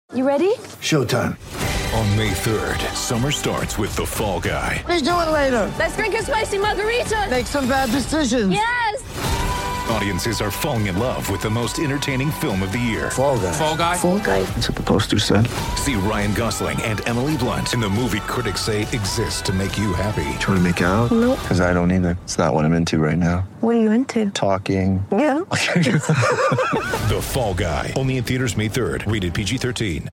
You ready? Showtime. On May 3rd, summer starts with The Fall Guy. Let's do it later. Let's drink a spicy margarita. Make some bad decisions. Yes. Audiences are falling in love with the most entertaining film of the year. Fall Guy. Fall Guy? Fall guy. That's what the poster said. See Ryan Gosling and Emily Blunt in the movie critics say exists to make you happy. Trying to make it out? Nope. Because I don't either. It's not what I'm into right now. What are you into? Talking. Yeah. The Fall Guy. Only in theaters May 3rd. Rated PG-13.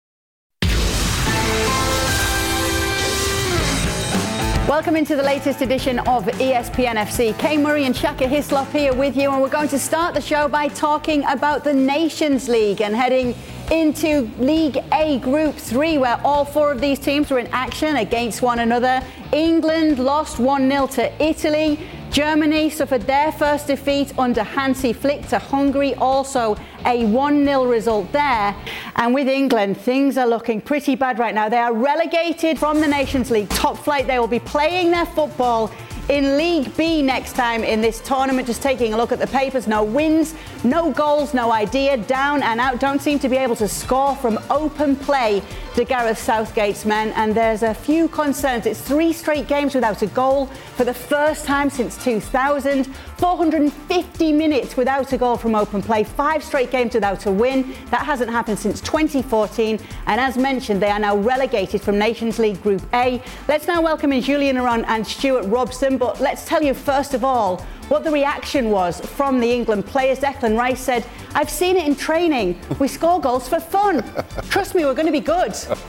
Welcome into the latest edition of ESPN FC. Kay Murray and Shaka Hislop here with you, and we're going to start the show by talking about the Nations League and heading into League A Group 3, where all four of these teams were in action against one another. England lost 1-0 to Italy. Germany suffered their first defeat under Hansi Flick to Hungary, also a 1-0 result there. And with England, things are looking pretty bad right now. They are relegated from the Nations League top flight. They will be playing their football in League B next time in this tournament. Just taking a look at the papers, no wins, no goals, no idea, down and out, don't seem to be able to score from open play to Gareth Southgate's men, and there's a few concerns. It's 3 straight games without a goal for the first time since 2000, 450 minutes without a goal from open play, 5 straight games without a win. That hasn't happened since 2014, and as mentioned, they are now relegated from Nations League Group A. Let's now welcome in Julian Aron and Stuart Robson, but let's tell you first of all what the reaction was from the England players. Declan Rice said, "I've seen it in training. We score goals for fun. Trust me, we're going to be good."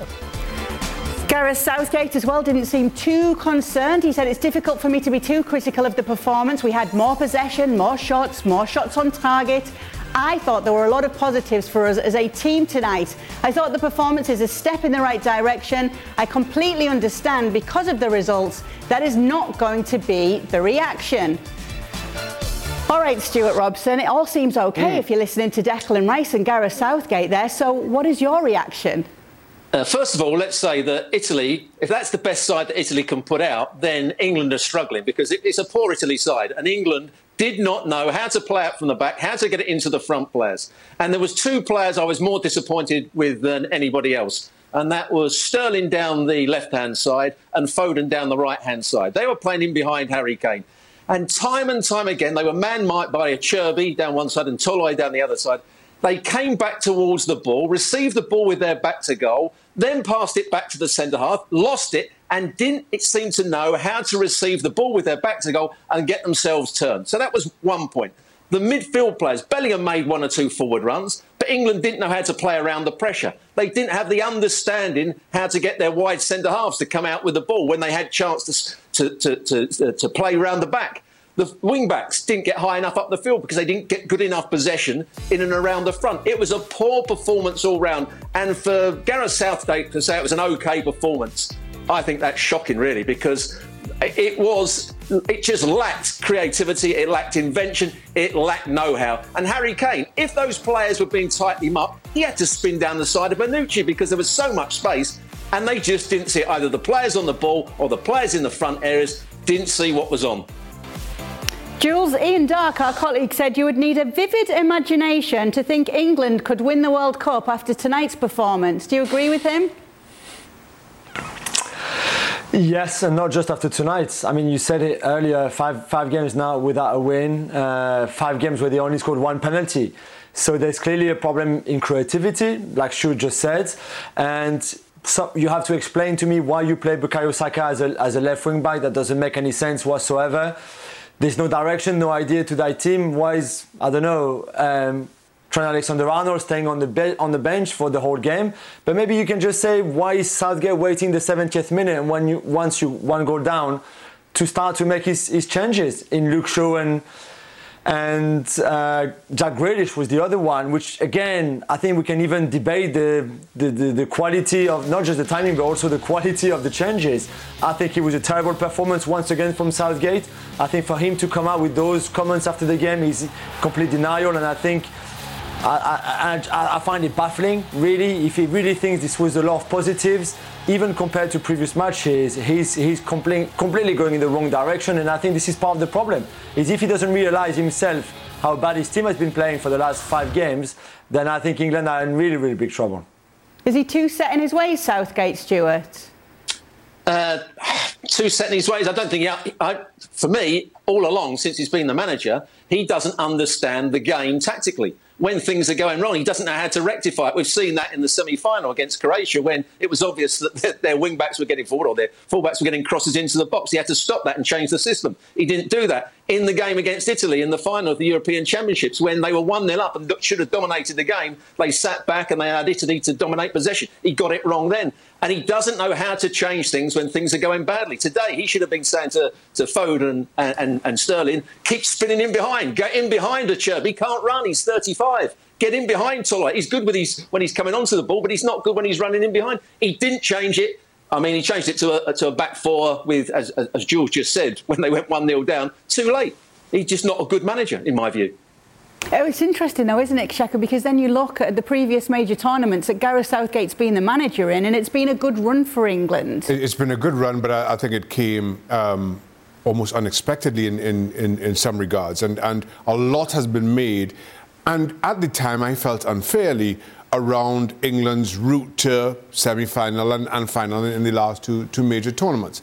Gareth Southgate as well didn't seem too concerned. He said, "It's difficult for me to be too critical of the performance. We had more possession, more shots on target. I thought there were a lot of positives for us as a team tonight. I thought the performance is a step in the right direction. I completely understand because of the results, that is not going to be the reaction." All right, Stuart Robson, it all seems okay if you're listening to Declan Rice and Gareth Southgate there. So what is your reaction? First of all, let's say that Italy, if that's the best side that Italy can put out, then England are struggling because it's a poor Italy side. And England did not know how to play out from the back, how to get it into the front players. And there was 2 players I was more disappointed with than anybody else. And that was Sterling down the left-hand side and Foden down the right-hand side. They were playing in behind Harry Kane. And time again, they were man-marked by a Cherby down one side and Toloi down the other side. They came back towards the ball, received the ball with their back to goal, then passed it back to the centre-half, lost it, and didn't, it seemed to know how to receive the ball with their back to goal and get themselves turned. So that was one point. The midfield players, Bellingham made 1 or 2 forward runs, but England didn't know how to play around the pressure. They didn't have the understanding how to get their wide centre-halves to come out with the ball when they had chance to play around the back. The wing-backs didn't get high enough up the field because they didn't get good enough possession in and around the front. It was a poor performance all round. And for Gareth Southgate to say it was an OK performance, I think that's shocking, really, because it just lacked creativity, it lacked invention, it lacked know-how. And Harry Kane, if those players were being tightly marked, he had to spin down the side of Bonucci because there was so much space and they just didn't see it. Either the players on the ball or the players in the front areas didn't see what was on. Jules, Ian Dark, our colleague, said you would need a vivid imagination to think England could win the World Cup after tonight's performance. Do you agree with him? Yes, and not just after tonight. I mean, you said it earlier, five games now without a win, 5 games where they only scored 1 penalty. So there's clearly a problem in creativity, like Shu just said. And so you have to explain to me why you play Bukayo Saka as a left wing back. That doesn't make any sense whatsoever. There's no direction, no idea to that team. Why is, I don't know, Trent Alexander-Arnold staying on the bench for the whole game? But maybe you can just say, why is Southgate waiting the 70th minute and once you 1 goal down to start to make his changes in Luke Shaw and Jack Grealish was the other one, which again, I think we can even debate the quality of not just the timing, but also the quality of the changes. I think it was a terrible performance once again from Southgate. I think for him to come out with those comments after the game is complete denial, and I think I find it baffling, really. If he really thinks this was a lot of positives, even compared to previous matches, he's completely going in the wrong direction, and I think this is part of the problem. Is if he doesn't realise himself how bad his team has been playing for the last 5 games, then I think England are in really, really big trouble. Is he too set in his ways, Southgate, Stuart? Too set in his ways. I don't think for me, all along, since he's been the manager, he doesn't understand the game tactically. When things are going wrong, he doesn't know how to rectify it. We've seen that in the semi-final against Croatia when it was obvious that their wing-backs were getting forward or their full-backs were getting crosses into the box. He had to stop that and change the system. He didn't do that. In the game against Italy in the final of the European Championships, when they were 1-0 up and should have dominated the game, they sat back and they had Italy to dominate possession. He got it wrong then. And he doesn't know how to change things when things are going badly. Today, he should have been saying to Foden and Sterling, keep spinning in behind. Get in behind a chirp. He can't run. He's 35. Get in behind Toller. He's good when he's coming onto the ball, but he's not good when he's running in behind. He didn't change it. I mean, he changed it to a back four with, as Jules just said, when they went 1-0 down, too late. He's just not a good manager, in my view. Oh, it's interesting, though, isn't it, Shaka? Because then you look at the previous major tournaments that Gareth Southgate's been the manager in, and it's been a good run for England. It's been a good run, but I think it came almost unexpectedly in some regards. And a lot has been made. And at the time, I felt unfairly around England's route to semi-final and final in the last two major tournaments.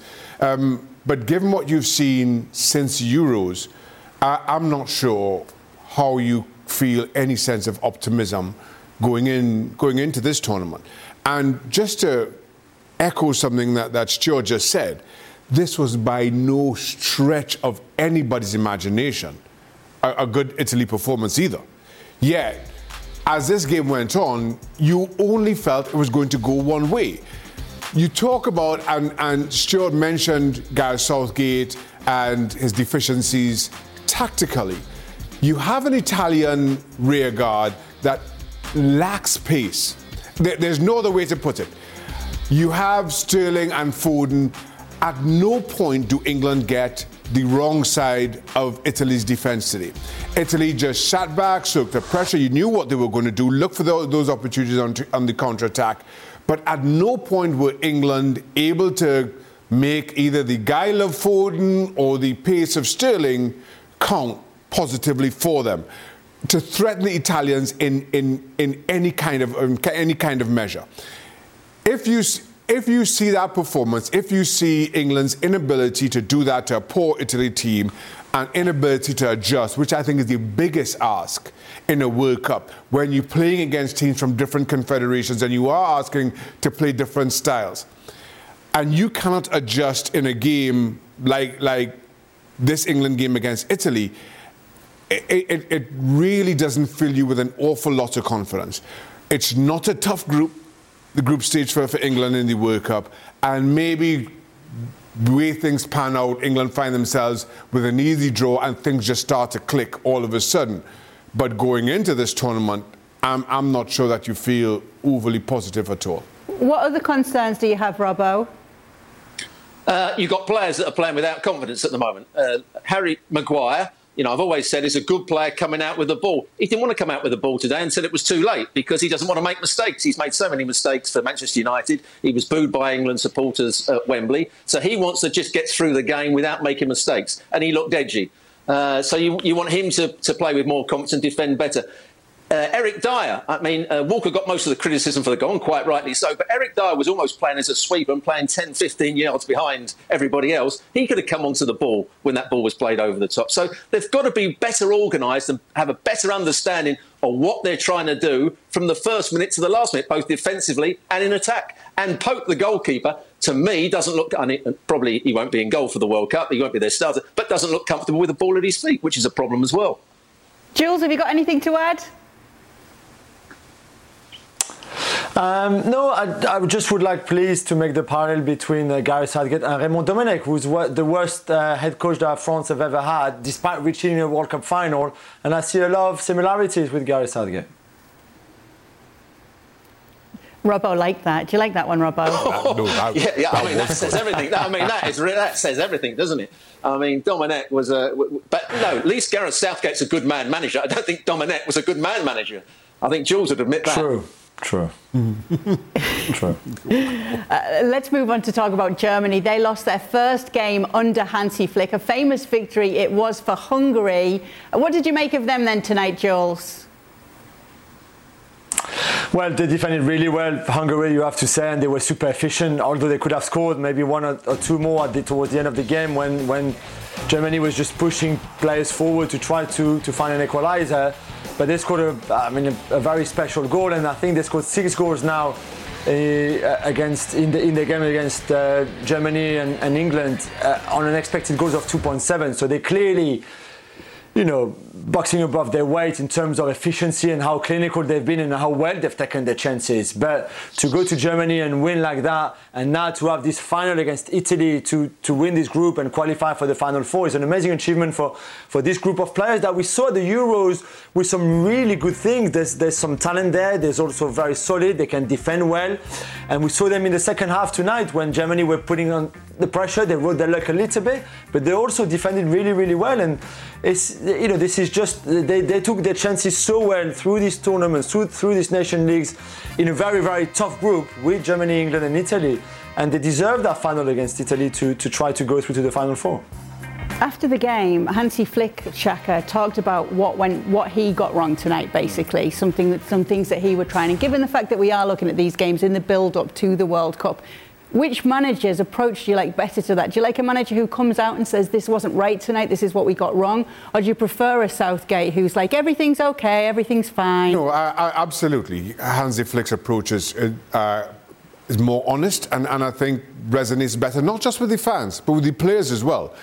But given what you've seen since Euros, I'm not sure how you feel any sense of optimism going into this tournament. And just to echo something that Stuart just said, this was by no stretch of anybody's imagination a good Italy performance either. Yet, as this game went on, you only felt it was going to go one way. You talk about, and Stuart mentioned Gareth Southgate and his deficiencies tactically. You have an Italian rearguard that lacks pace. There's no other way to put it. You have Sterling and Foden. At no point do England get the wrong side of Italy's defence today. Italy just sat back, soaked the pressure. You knew what they were going to do. Look for those opportunities on the counter-attack. But at no point were England able to make either the guile of Foden or the pace of Sterling count positively for them to threaten the Italians in any kind of measure. If you see that performance, if you see England's inability to do that to a poor Italy team and inability to adjust, which I think is the biggest ask in a World Cup, when you're playing against teams from different confederations and you are asking to play different styles, and you cannot adjust in a game like this England game against Italy, it really doesn't fill you with an awful lot of confidence. It's not a tough group, the group stage for England in the World Cup, and maybe the way things pan out, England find themselves with an easy draw and things just start to click all of a sudden. But going into this tournament, I'm not sure that you feel overly positive at all. What other concerns do you have, Robbo? You've got players that are playing without confidence at the moment. Harry Maguire, I've always said is a good player coming out with the ball. He didn't want to come out with the ball today until it was too late because he doesn't want to make mistakes. He's made so many mistakes for Manchester United. He was booed by England supporters at Wembley. So he wants to just get through the game without making mistakes. And he looked edgy. So you want him to play with more confidence and defend better. Eric Dyer, Walker got most of the criticism for the goal, and quite rightly so, but Eric Dyer was almost playing as a sweeper and playing 10, 15 yards behind everybody else. He could have come onto the ball when that ball was played over the top. So they've got to be better organised and have a better understanding of what they're trying to do from the first minute to the last minute, both defensively and in attack. And Pope, the goalkeeper, to me, doesn't look... probably he won't be in goal for the World Cup, he won't be their starter, but doesn't look comfortable with the ball at his feet, which is a problem as well. Jules, have you got anything to add? No, I just would like, please, to make the parallel between Gareth Southgate and Raymond Domenech, who's the worst head coach that France have ever had, despite reaching a World Cup final. And I see a lot of similarities with Gareth Southgate. Robbo liked that. Do you like that one, Robbo? That says everything. That says everything, doesn't it? Domenech was but no, at least Gareth Southgate's a good man manager. I don't think Domenech was a good man manager. I think Jules would admit that. True. True. Let's move on to talk about Germany. They lost their first game under Hansi Flick. A famous victory it was for Hungary. What did you make of them then tonight, Jules? Well, they defended really well. Hungary, you have to say, and they were super efficient, although they could have scored maybe one or two more towards the end of the game when Germany was just pushing players forward to try to find an equalizer. But they scored a very special goal, and I think they scored 6 goals now in the game against Germany and England on an expected goals of 2.7. So they clearly, boxing above their weight in terms of efficiency and how clinical they've been and how well they've taken their chances. But to go to Germany and win like that, and now to have this final against Italy to win this group and qualify for the Final Four is an amazing achievement for this group of players that we saw at the Euros with some really good things. There's some talent there. There's also very solid. They can defend well. And we saw them in the second half tonight when Germany were putting on the pressure. They rode their luck a little bit, but they also defended really, really well. And this is just, they took their chances so well through these tournaments, through these nation leagues, in a very, very tough group with Germany, England and Italy. And they deserved that final against Italy to try to go through to the Final Four. After the game, Hansi Flick, Shaka, talked about what he got wrong tonight, basically, some things that he would try. And given the fact that we are looking at these games in the build-up to the World Cup, which managers approach do you like better to that? Do you like a manager who comes out and says, this wasn't right tonight, this is what we got wrong? Or do you prefer a Southgate who's like, everything's okay, everything's fine? No, absolutely. Hansi Flick's approach is more honest and I think resonates better, not just with the fans, but with the players as well.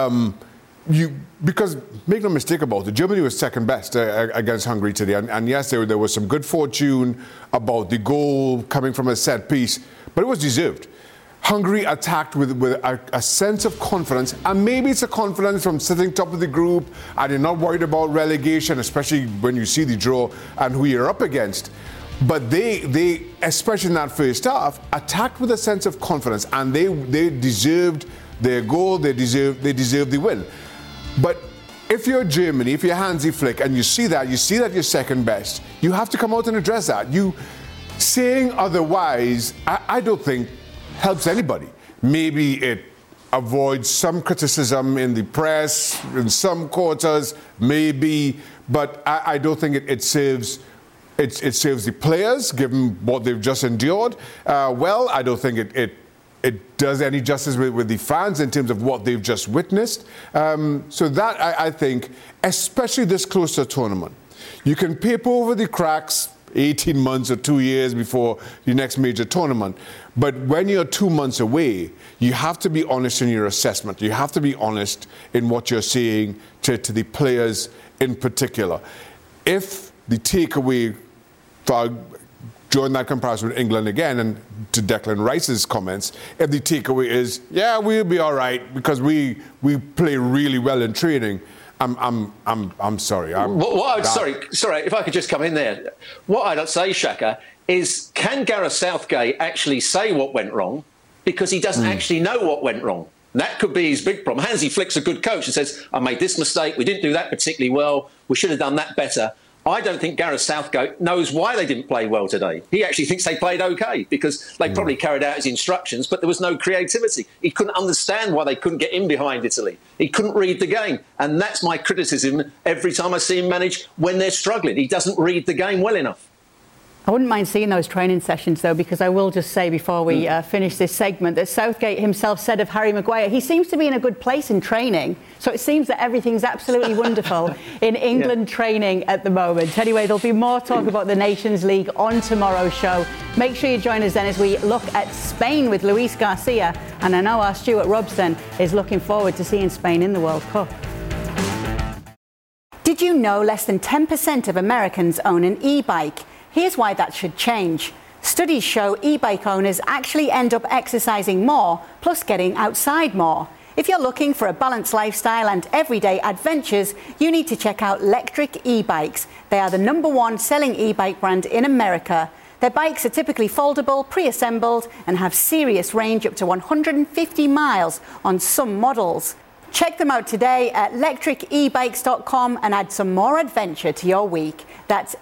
Because make no mistake about it, Germany was second best against Hungary today. And yes, there was some good fortune about the goal coming from a set piece, but it was deserved. Hungary attacked with a sense of confidence, and maybe it's a confidence from sitting top of the group and you're not worried about relegation, especially when you see the draw and who you're up against. But they, especially in that first half, attacked with a sense of confidence, and they deserved their goal, they deserved the win. But if you're Germany, if you're Hansi Flick, and you see that you're second best, you have to come out and address that. Saying otherwise, I don't think helps anybody. Maybe it avoids some criticism in the press, in some quarters, maybe, but I don't think it serves the players, given what they've just endured. I don't think it does any justice with the fans in terms of what they've just witnessed. So that, I think, especially this close to a tournament, you can paper over the cracks 18 months or 2 years before your next major tournament. But when you're 2 months away, you have to be honest in your assessment. You have to be honest in what you're saying to the players in particular. If the takeaway, join that comparison with England again, and to Declan Rice's comments, if the takeaway is, yeah, we'll be all right because we play really well in training, I'm sorry. Sorry, if I could just come in there. What I'd say, Shaka, is can Gareth Southgate actually say what went wrong? Because he doesn't actually know what went wrong. And that could be his big problem. Hansi Flick's a good coach and says, I made this mistake, we didn't do that particularly well, we should have done that better. I don't think Gareth Southgate knows why they didn't play well today. He actually thinks they played OK because they probably carried out his instructions, but there was no creativity. He couldn't understand why they couldn't get in behind Italy. He couldn't read the game. And that's my criticism every time I see him manage when they're struggling. He doesn't read the game well enough. I wouldn't mind seeing those training sessions, though, because I will just say before we finish this segment that Southgate himself said of Harry Maguire, he seems to be in a good place in training. So it seems that everything's absolutely wonderful in England training at the moment. Anyway, there'll be more talk about the Nations League on tomorrow's show. Make sure you join us then as we look at Spain with Luis Garcia. And I know our Stuart Robson is looking forward to seeing Spain in the World Cup. Did you know less than 10% of Americans own an e-bike? Here's why that should change. Studies show e-bike owners actually end up exercising more, plus getting outside more. If you're looking for a balanced lifestyle and everyday adventures, you need to check out Lectric e-bikes. They are the #1 selling e-bike brand in America. Their bikes are typically foldable, pre-assembled, and have serious range up to 150 miles on some models. Check them out today at lectricebikes.com and add some more adventure to your week. That's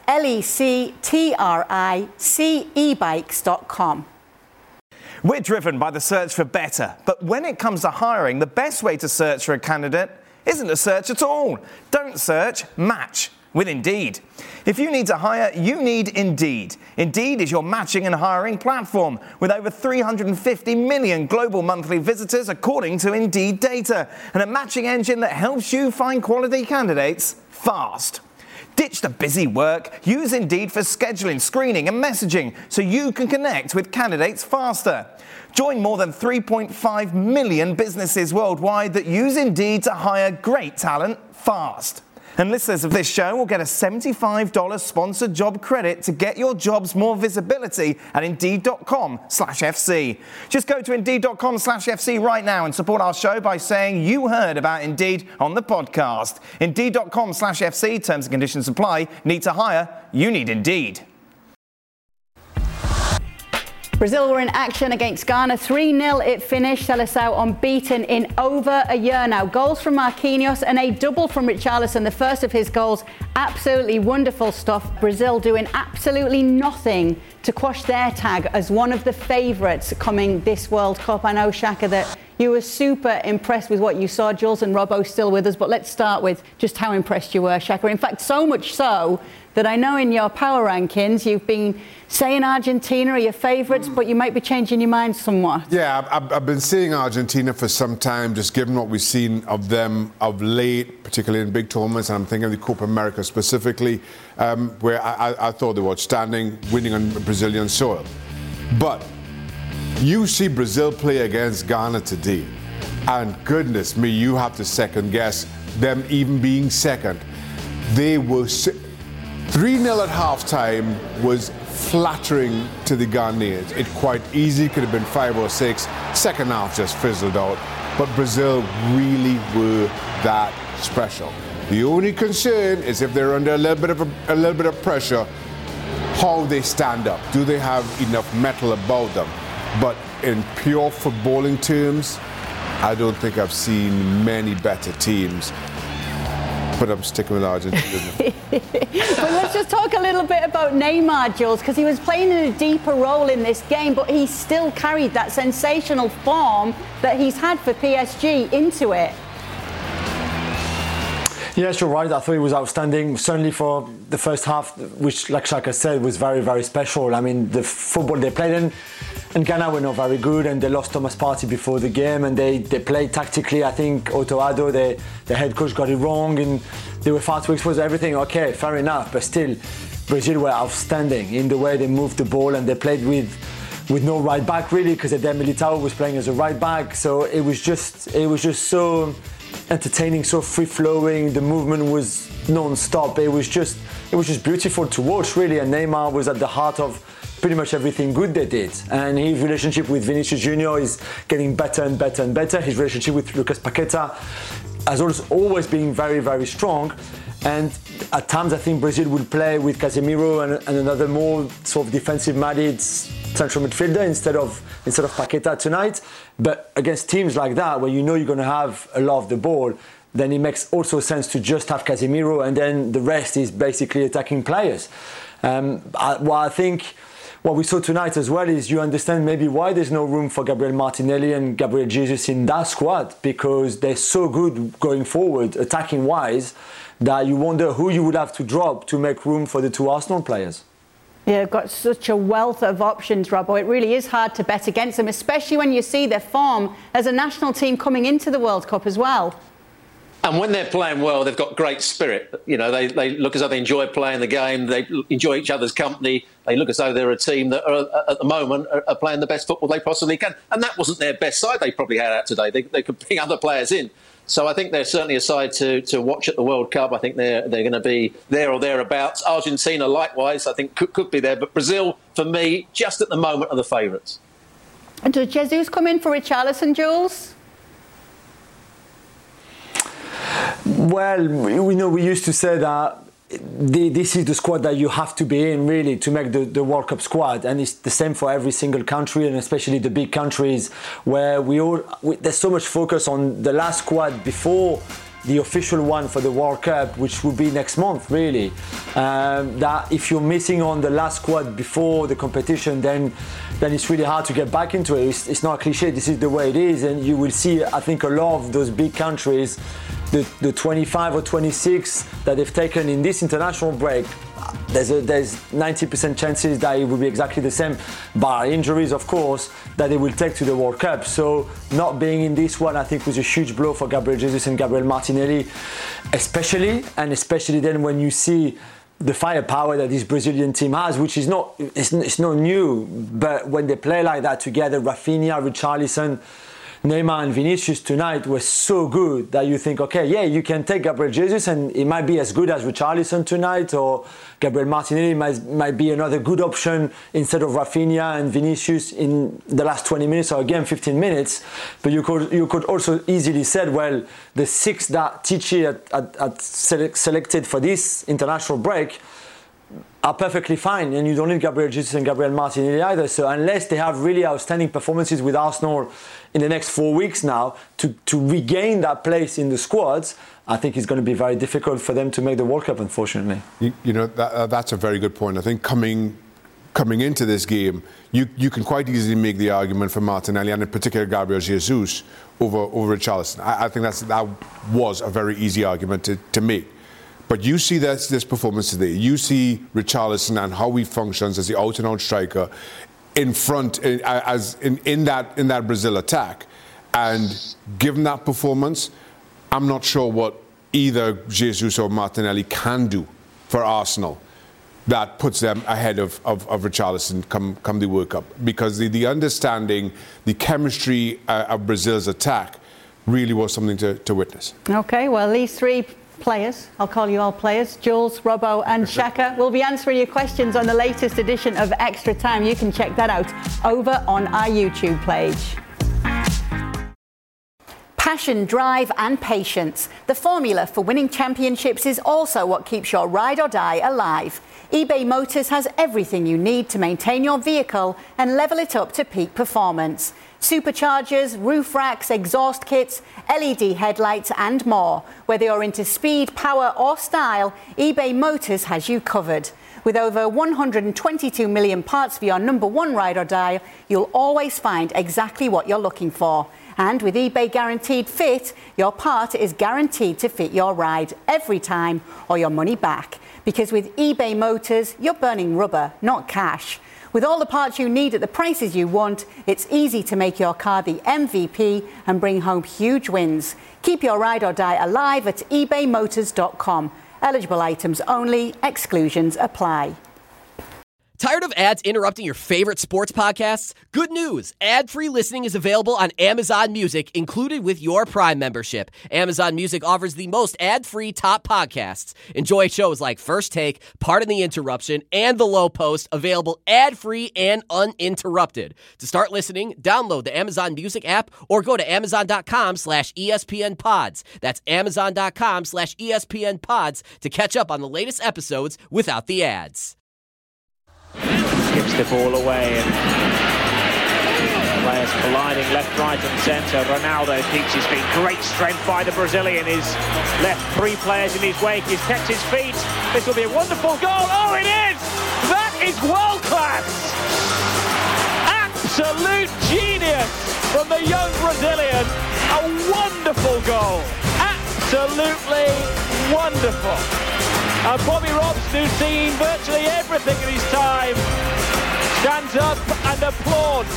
lectricebikes.com. We're driven by the search for better, but when it comes to hiring, the best way to search for a candidate isn't to search at all. Don't search, match with Indeed. If you need to hire, you need Indeed. Indeed is your matching and hiring platform with over 350 million global monthly visitors according to Indeed data, and a matching engine that helps you find quality candidates fast. Ditch the busy work. Use Indeed for scheduling, screening and messaging so you can connect with candidates faster. Join more than 3.5 million businesses worldwide that use Indeed to hire great talent fast. And listeners of this show will get a $75 sponsored job credit to get your jobs more visibility at Indeed.com/FC. Just go to Indeed.com/FC right now and support our show by saying you heard about Indeed on the podcast. Indeed.com/FC, terms and conditions apply. Need to hire? You need Indeed. Brazil were in action against Ghana. 3-0 it finished. Seleção unbeaten in over a year now. Goals from Marquinhos and a double from Richarlison, the first of his goals. Absolutely wonderful stuff. Brazil doing absolutely nothing to quash their tag as one of the favourites coming this World Cup. I know, Shaka, that you were super impressed with what you saw. Jules and Robbo's still with us, but let's start with just how impressed you were, Shaka. In fact, so much so that I know in your power rankings you've been saying Argentina are your favourites, but you might be changing your mind somewhat. Yeah, I've been saying Argentina for some time, just given what we've seen of them of late, particularly in big tournaments, and I'm thinking of the Copa America specifically, where I thought they were outstanding, winning on Brazilian soil. But you see Brazil play against Ghana today, and goodness me, you have to second guess them even being second. They were 3-0 at halftime was flattering to the Ghanaians. It quite easy could have been 5 or 6. Second half just fizzled out. But Brazil really were that special. The only concern is if they're under a little bit of pressure, how they stand up. Do they have enough metal about them? But in pure footballing terms, I don't think I've seen many better teams. But I'm sticking with Argentina. But let's just talk a little bit about Neymar, Jules, because he was playing in a deeper role in this game, but he still carried that sensational form that he's had for PSG into it. Yes, you're right. I thought he was outstanding, certainly for the first half, which, like Shaka said, was very, very special. I mean, the football they played in, and Ghana were not very good, and they lost Thomas Partey before the game, and they played tactically. I think Otto Addo, the head coach, got it wrong, and they were far too exposed to everything. Okay, fair enough, but still, Brazil were outstanding in the way they moved the ball, and they played with no right back really, because Eder Militao was playing as a right back. So it was just so entertaining, so free flowing. The movement was non-stop. It was just beautiful to watch really, and Neymar was at the heart of pretty much everything good they did. And his relationship with Vinicius Junior is getting better and better and better. His relationship with Lucas Paqueta has always been very, very strong. And at times I think Brazil will play with Casemiro and another more sort of defensive-minded central midfielder instead of Paqueta tonight. But against teams like that, where you know you're going to have a lot of the ball, then it makes also sense to just have Casemiro, and then the rest is basically attacking players. I think what we saw tonight as well is you understand maybe why there's no room for Gabriel Martinelli and Gabriel Jesus in that squad, because they're so good going forward, attacking-wise, that you wonder who you would have to drop to make room for the two Arsenal players. Yeah, they've got such a wealth of options, Robbo. It really is hard to bet against them, especially when you see their form as a national team coming into the World Cup as well. And when they're playing well, they've got great spirit. You know, they look as though they enjoy playing the game. They enjoy each other's company. They look as though they're a team that are, at the moment are playing the best football they possibly can. And that wasn't their best side they probably had out today. They could bring other players in. So I think they're certainly a side to watch at the World Cup. I think they're going to be there or thereabouts. Argentina, likewise, I think could be there. But Brazil, for me, just at the moment, are the favourites. And does Jesus come in for Richarlison, Jules? Well, we used to say that this is the squad that you have to be in really to make the World Cup squad, and it's the same for every single country, and especially the big countries where there's so much focus on the last squad before the official one for the World Cup, which will be next month really, that if you're missing on the last squad before the competition, then it's really hard to get back into it. It's not a cliche, this is the way it is, and you will see, I think, a lot of those big countries, the 25 or 26 that they've taken in this international break, there's 90% chances that it will be exactly the same, bar injuries, of course, that they will take to the World Cup. So not being in this one, I think, was a huge blow for Gabriel Jesus and Gabriel Martinelli, especially then when you see the firepower that this Brazilian team has, which is not new, but when they play like that together, Rafinha, Richarlison, Neymar and Vinicius tonight was so good that you think, okay, yeah, you can take Gabriel Jesus and it might be as good as Richarlison tonight, or Gabriel Martinelli might be another good option instead of Rafinha and Vinicius in the last 20 minutes or again 15 minutes. But you could also easily say, well, the 6 that Tite had selected for this international break are perfectly fine, and you don't need Gabriel Jesus and Gabriel Martinelli either. So unless they have really outstanding performances with Arsenal in the next 4 weeks now to regain that place in the squads, I think it's going to be very difficult for them to make the World Cup, unfortunately. You know, that's a very good point. I think coming into this game, you can quite easily make the argument for Martinelli and in particular Gabriel Jesus over Richarlison. I think that was a very easy argument to make. But you see this performance today. You see Richarlison and how he functions as the out-and-out striker in front, in that Brazil attack. And given that performance, I'm not sure what either Jesus or Martinelli can do for Arsenal that puts them ahead of Richarlison come the World Cup. Because the understanding, the chemistry of Brazil's attack really was something to witness. Okay, well, these 3 players, I'll call you all players, Jules, Robbo and Xhaka, will be answering your questions on the latest edition of Extra Time. You can check that out over on our YouTube page. Passion, drive and patience. The formula for winning championships is also what keeps your ride or die alive. eBay Motors has everything you need to maintain your vehicle and level it up to peak performance. Superchargers, roof racks, exhaust kits, LED headlights and more. Whether you're into speed, power or style, eBay Motors has you covered. With over 122 million parts for your number 1 ride or die, you'll always find exactly what you're looking for. And with eBay Guaranteed Fit, your part is guaranteed to fit your ride every time or your money back. Because with eBay Motors, you're burning rubber, not cash. With all the parts you need at the prices you want, it's easy to make your car the MVP and bring home huge wins. Keep your ride or die alive at ebaymotors.com. Eligible items only. Exclusions apply. Tired of ads interrupting your favorite sports podcasts? Good news! Ad-free listening is available on Amazon Music, included with your Prime membership. Amazon Music offers the most ad-free top podcasts. Enjoy shows like First Take, Pardon the Interruption, and The Low Post, available ad-free and uninterrupted. To start listening, download the Amazon Music app or go to amazon.com/ESPN Pods. That's amazon.com/ESPN Pods to catch up on the latest episodes without the ads. Skips the ball away and players colliding left, right and centre. Ronaldo keeps his feet. Great strength by the Brazilian. He's left 3 players in his wake. He's kept his feet. This will be a wonderful goal. Oh, it is! That is world class! Absolute genius from the young Brazilian. A wonderful goal. Absolutely wonderful. And Bobby Robson, who's seen virtually everything in his time, stands up and applauds.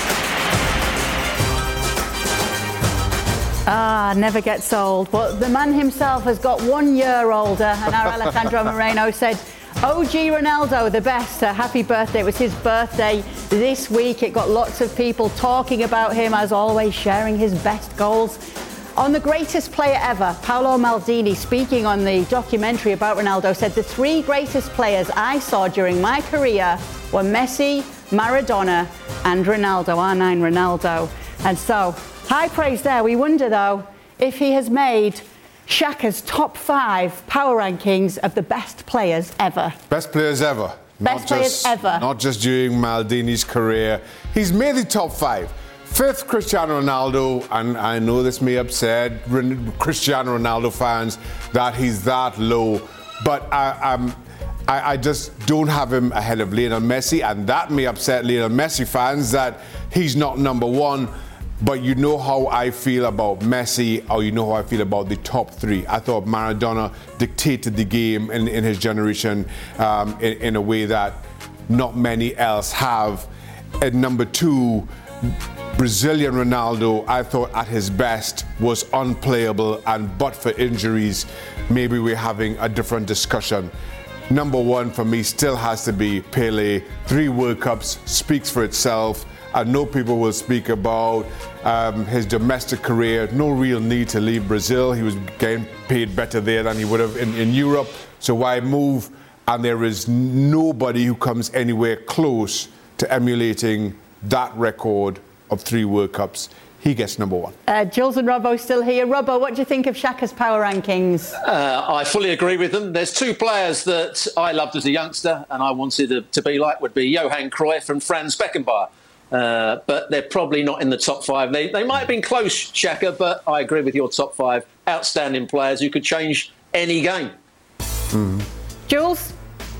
Never gets old. But the man himself has got 1 year older, and our Alejandro Moreno said, OG Ronaldo, the best. Happy birthday. It was his birthday this week. It got lots of people talking about him, as always, sharing his best goals. On the greatest player ever, Paolo Maldini, speaking on the documentary about Ronaldo, said the 3 greatest players I saw during my career were Messi, Maradona and Ronaldo, R9 Ronaldo. And so, high praise there. We wonder, though, if he has made Xhaka's top 5 power rankings of the best players ever. Best players ever. Best players ever. Not just during Maldini's career. He's made the top 5. 5th, Cristiano Ronaldo, and I know this may upset Cristiano Ronaldo fans that he's that low, but I just don't have him ahead of Lionel Messi, and that may upset Lionel Messi fans that he's not number 1. But you know how I feel about Messi, or you know how I feel about the top three. I thought Maradona dictated the game in his generation in a way that not many else have. At number two, Brazilian Ronaldo, I thought at his best was unplayable, and but for injuries, maybe we're having a different discussion. Number one for me still has to be Pele. 3 World Cups speaks for itself. I know people will speak about his domestic career. No real need to leave Brazil. He was getting paid better there than he would have in Europe. So why move? And there is nobody who comes anywhere close to emulating that record of 3 World Cups. He gets number one. Jules and Robbo still here. Robbo, what do you think of Xhaka's power rankings? I fully agree with them. There's 2 players that I loved as a youngster and I wanted to be like, would be Johan Cruyff and Franz Beckenbauer. But they're probably not in the top 5. They might have been close, Xhaka, but I agree with your top 5. Outstanding players who could change any game. Jules?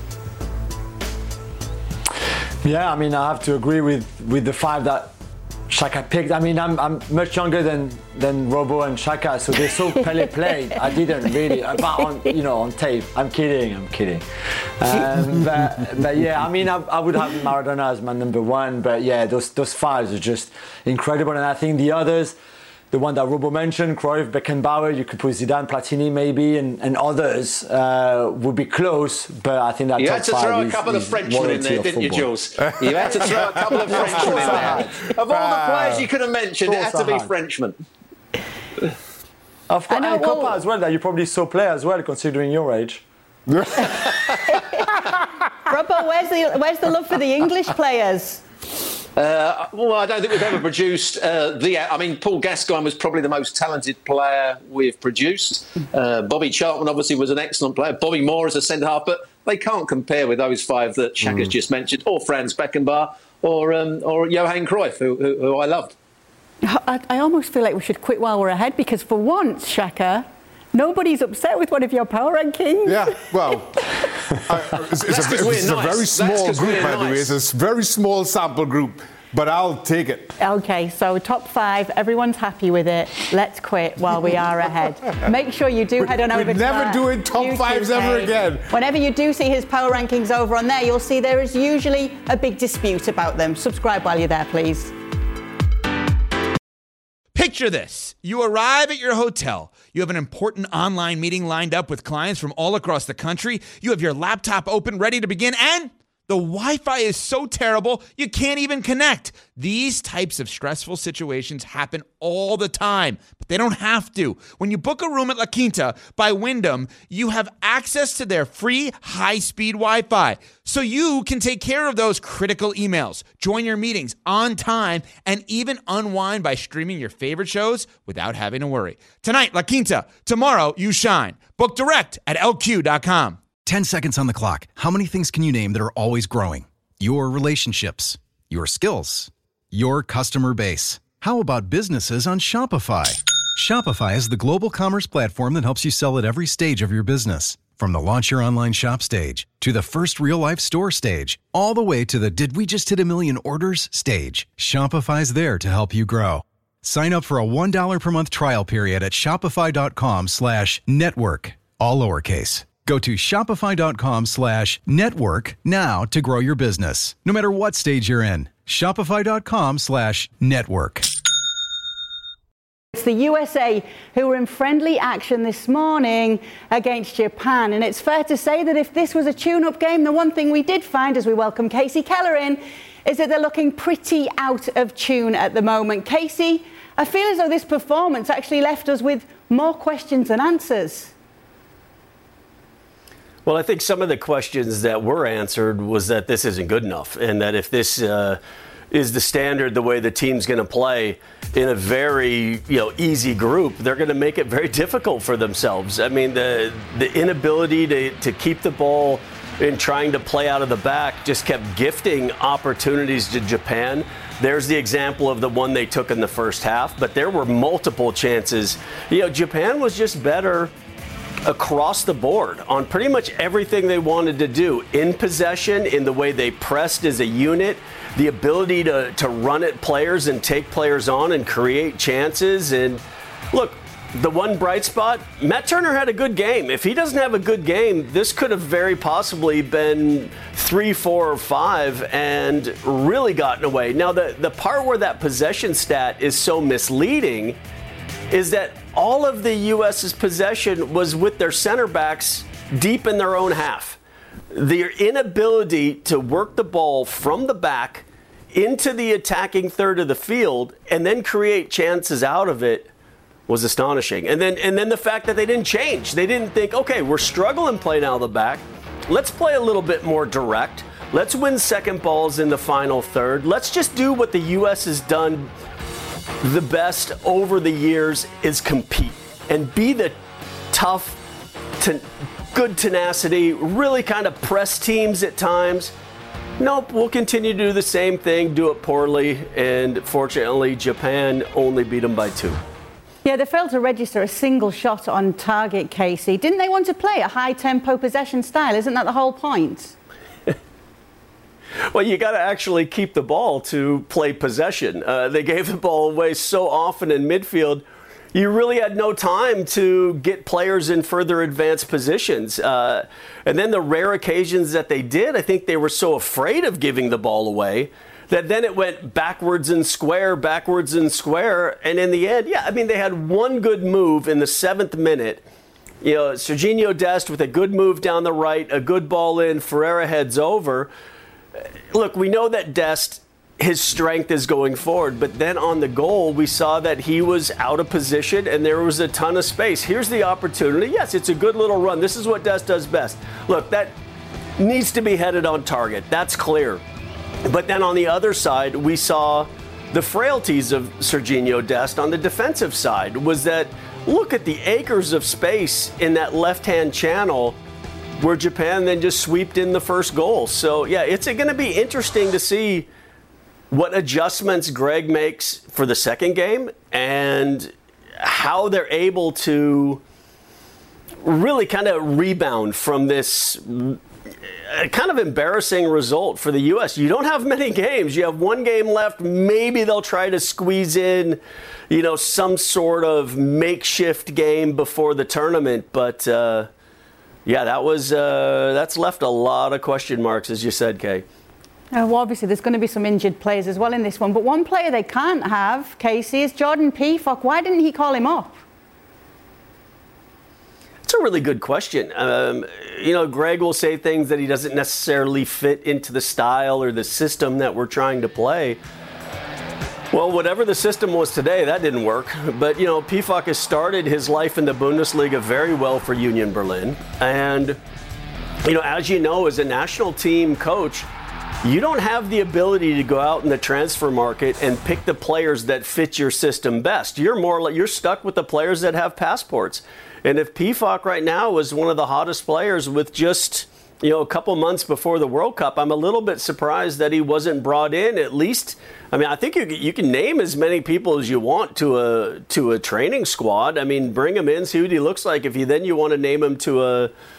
Yeah, I mean, I have to agree with the 5 that Xhaka picked. I mean, I'm much younger than Robbo and Xhaka, so they saw Pele play. I didn't really, but on tape. I'm kidding. But yeah, I mean, I would have Maradona as my number 1. But yeah, those 5s are just incredible, and I think the others, the one that Robbo mentioned, Cruyff, Beckenbauer, you could put Zidane, Platini maybe, and others would be close, but I think that you top had to 5 throw a couple of Frenchmen in there, didn't you, Jules? You had to throw a couple of Frenchmen in there. Of all the players you could have mentioned, it had to be Frenchmen. Of course, and Copa as well, that you probably saw play as well, considering your age. Robbo, where's the love for the English players? Well, I don't think we've ever produced Paul Gascoigne was probably the most talented player we've produced. Bobby Charlton obviously was an excellent player. Bobby Moore as a centre-half, but they can't compare with those 5 that Xhaka's just mentioned, or Franz Beckenbauer, or Johan Cruyff, who I loved. I almost feel like we should quit while we're ahead, because for once, Xhaka, nobody's upset with one of your power rankings. Yeah, well, it's a very small group, by the way. It's a very small sample group, but I'll take it. Okay, so top 5, everyone's happy with it. Let's quit while we are ahead. Make sure you do head on over to never doing top YouTube 5s ever page. again. Whenever you do see his power rankings over on there, you'll see there is usually a big dispute about them. Subscribe while you're there, please. Picture this. You arrive at your hotel. You have an important online meeting lined up with clients from all across the country. You have your laptop open, ready to begin, and the Wi-Fi is so terrible, you can't even connect. These types of stressful situations happen all the time, but they don't have to. When you book a room at La Quinta by Wyndham, you have access to their free high-speed Wi-Fi, so you can take care of those critical emails, join your meetings on time, and even unwind by streaming your favorite shows without having to worry. Tonight, La Quinta. Tomorrow, you shine. Book direct at lq.com. 10 seconds on the clock. How many things can you name that are always growing? Your relationships, your skills, your customer base. How about businesses on Shopify? Shopify is the global commerce platform that helps you sell at every stage of your business. From the launch your online shop stage, to the first real-life store stage, all the way to the did we just hit 1 million orders stage. Shopify's there to help you grow. Sign up for a $1 per month trial period at shopify.com/network, all lowercase. Go to shopify.com/network now to grow your business, no matter what stage you're in. Shopify.com/network. It's the USA who were in friendly action this morning against Japan. And it's fair to say that if this was a tune-up game, the one thing we did find as we welcome Casey Keller in is that they're looking pretty out of tune at the moment. Casey, I feel as though this performance actually left us with more questions than answers. Well, I think some of the questions that were answered was that this isn't good enough, and that if this is the standard, the way the team's going to play in a very easy group, they're going to make it very difficult for themselves. I mean, the inability to keep the ball in trying to play out of the back just kept gifting opportunities to Japan. There's the example of the one they took in the first half, but there were multiple chances. Japan was just better across the board on pretty much everything they wanted to do. In possession, in the way they pressed as a unit, the ability to run at players and take players on and create chances. And look, the one bright spot, Matt Turner had a good game. If he doesn't have a good game, this could have very possibly been 3, 4, or 5 and really gotten away. Now, the part where that possession stat is so misleading is that all of the U.S.'s possession was with their center backs deep in their own half. Their inability to work the ball from the back into the attacking third of the field and then create chances out of it was astonishing. And then the fact that they didn't change. They didn't think, okay, we're struggling playing out of the back. Let's play a little bit more direct. Let's win second balls in the final third. Let's just do what the U.S. has done the best over the years, is compete and be the tough, good tenacity, really kind of press teams at times. Nope, we'll continue to do the same thing, do it poorly, and fortunately, Japan only beat them by 2. Yeah, they failed to register a single shot on target, Casey. Didn't they want to play a high-tempo possession style? Isn't that the whole point? Well, you got to actually keep the ball to play possession. They gave the ball away so often in midfield, you really had no time to get players in further advanced positions. And then the rare occasions that they did, I think they were so afraid of giving the ball away that then it went backwards and square. And in the end, yeah, I mean, they had one good move in the 7th minute. You know, Sergiño Dest with a good move down the right, a good ball in, Ferreira heads over. Look, we know that Dest, his strength is going forward, but then on the goal, we saw that he was out of position and there was a ton of space. Here's the opportunity. Yes, it's a good little run. This is what Dest does best. Look, that needs to be headed on target. That's clear. But then on the other side, we saw the frailties of Sergiño Dest on the defensive side. Was that, look at the acres of space in that left-hand channel where Japan then just sweeped in the first goal. So, yeah, it's going to be interesting to see what adjustments Greg makes for the second game and how they're able to really kind of rebound from this kind of embarrassing result for the U.S. You don't have many games. You have one game left. Maybe they'll try to squeeze in, you know, some sort of makeshift game before the tournament. But, yeah, that's left a lot of question marks, as you said, Kay. Well, obviously, there's going to be some injured players as well in this one. But one player they can't have, Casey, is Jordan Pefok. Why didn't he call him up? It's a really good question. You know, Greg will say things that he doesn't necessarily fit into the style or the system that we're trying to play. Well, whatever the system was today, that didn't work. But, you know, Pefok has started his life in the Bundesliga very well for Union Berlin. And, you know, as you know, as a national team coach, you don't have the ability to go out in the transfer market and pick the players that fit your system best. You're stuck with the players that have passports. And if Pefok right now was one of the hottest players with just, you know, a couple months before the World Cup, I'm a little bit surprised that he wasn't brought in at least. I mean, I think you can name as many people as you want to a training squad. I mean, bring him in, see what he looks like. If you want to name him to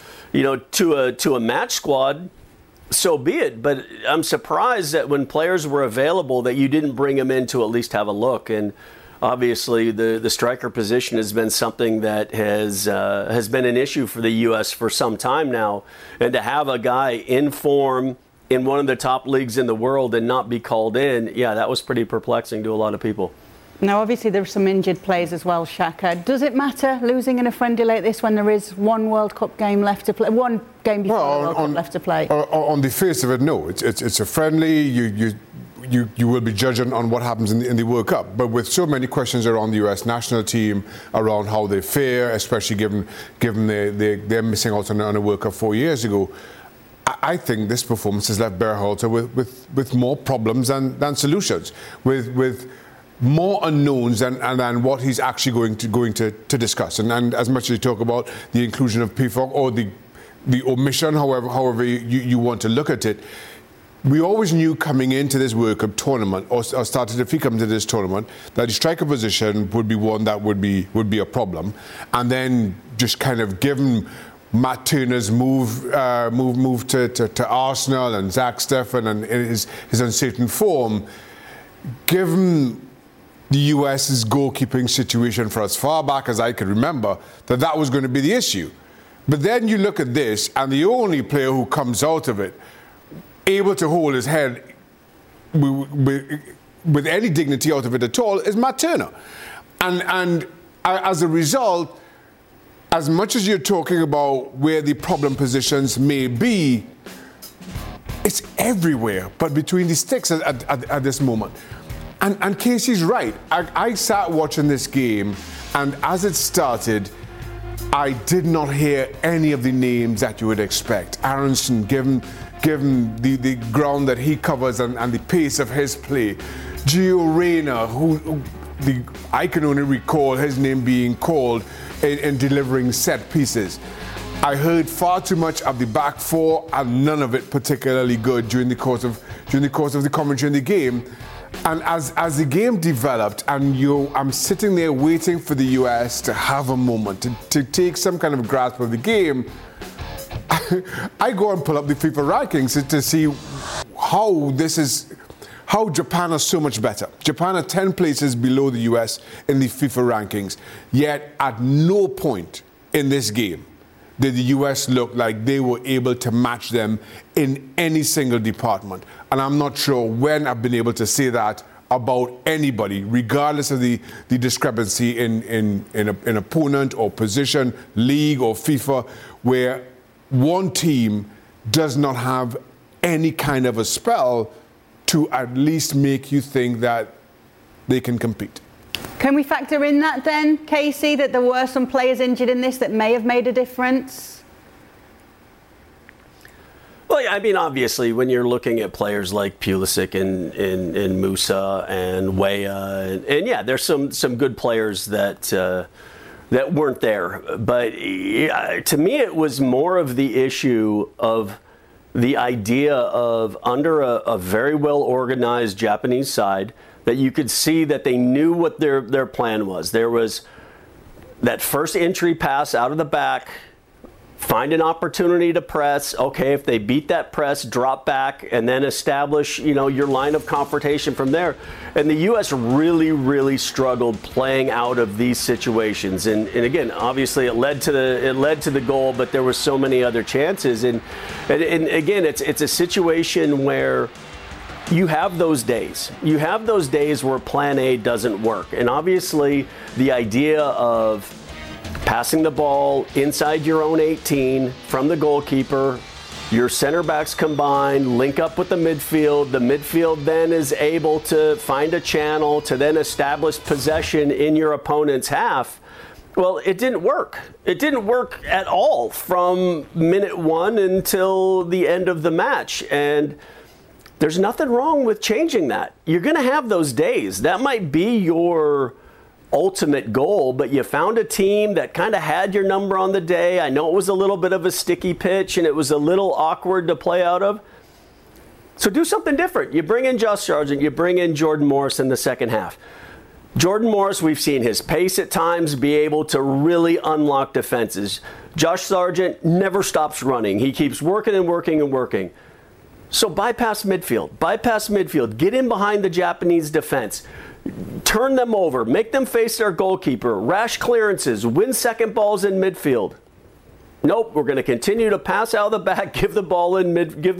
a match squad, so be it. But I'm surprised that when players were available that you didn't bring him in to at least have a look. And obviously, the striker position has been something that has been an issue for the U.S. for some time now. And to have a guy in form in one of the top leagues in the world and not be called in, yeah, that was pretty perplexing to a lot of people. Now, obviously, there are some injured players as well, Shaka. Does it matter losing in a friendly like this when there is one World Cup game left to play, one game before the World Cup left to play? On the face of it, no. It's a friendly. You will be judging on what happens in the World Cup. But with so many questions around the U.S. national team, around how they fare, especially given they're missing out on a World Cup 4 years ago, I think this performance has left Berhalter with more problems than solutions, with more unknowns than what he's actually going to discuss. And as much as you talk about the inclusion of Pefok or the omission, however you want to look at it, we always knew coming into this World Cup tournament, or started if he comes into this tournament, that the striker position would be one that would be a problem. And then just kind of given Matt Turner's move to Arsenal and Zach Steffen and his uncertain form, given the US's goalkeeping situation for as far back as I can remember, that was going to be the issue. But then you look at this, and the only player who comes out of it able to hold his head with any dignity out of it at all is Matt Turner. And as a result, as much as you're talking about where the problem positions may be, it's everywhere but between the sticks at this moment. And Casey's right. I sat watching this game, and as it started, I did not hear any of the names that you would expect. Aronson, given the ground that he covers and the pace of his play. Gio Reyna, I can only recall his name being called in delivering set pieces. I heard far too much of the back four and none of it particularly good during the course of the commentary in the game. And as the game developed, and I'm sitting there waiting for the US to have a moment to take some kind of grasp of the game, I go and pull up the FIFA rankings to see how Japan is so much better. Japan are 10 places below the US in the FIFA rankings, yet at no point in this game did the US look like they were able to match them in any single department. And I'm not sure when I've been able to say that about anybody, regardless of the discrepancy in opponent or position, league or FIFA, where one team does not have any kind of a spell to at least make you think that they can compete. Can we factor in that then, Casey, that there were some players injured in this that may have made a difference? Well, yeah, I mean, obviously, when you're looking at players like Pulisic and Musa and Weah, and yeah, there's some good players that weren't there. But to me, it was more of the issue of the idea of under a very well-organized Japanese side that you could see that they knew what their plan was. There was that first entry pass out of the back, find an opportunity to press. Okay, if they beat that press, drop back, and then establish, your line of confrontation from there. And the U.S. really, really struggled playing out of these situations. And again, obviously, it led to the goal, but there were so many other chances. And again, it's a situation where you have those days. You have those days where plan A doesn't work. And obviously, the idea of passing the ball inside your own 18 from the goalkeeper, your center backs combine, link up with the midfield. The midfield then is able to find a channel to then establish possession in your opponent's half. Well, it didn't work. It didn't work at all from minute one until the end of the match. And there's nothing wrong with changing that. You're going to have those days. That might be your ultimate goal, but you found a team that kind of had your number on the day. I know it was a little bit of a sticky pitch and it was a little awkward to play out of. So do something different. You bring in Josh Sargent, you bring in Jordan Morris in the second half. Jordan Morris, we've seen his pace at times be able to really unlock defenses. Josh Sargent never stops running. He keeps working and working and working. So bypass midfield, get in behind the Japanese defense, turn them over, make them face their goalkeeper, rash clearances, win second balls in midfield. Nope, we're going to continue to pass out of the back, give the ball away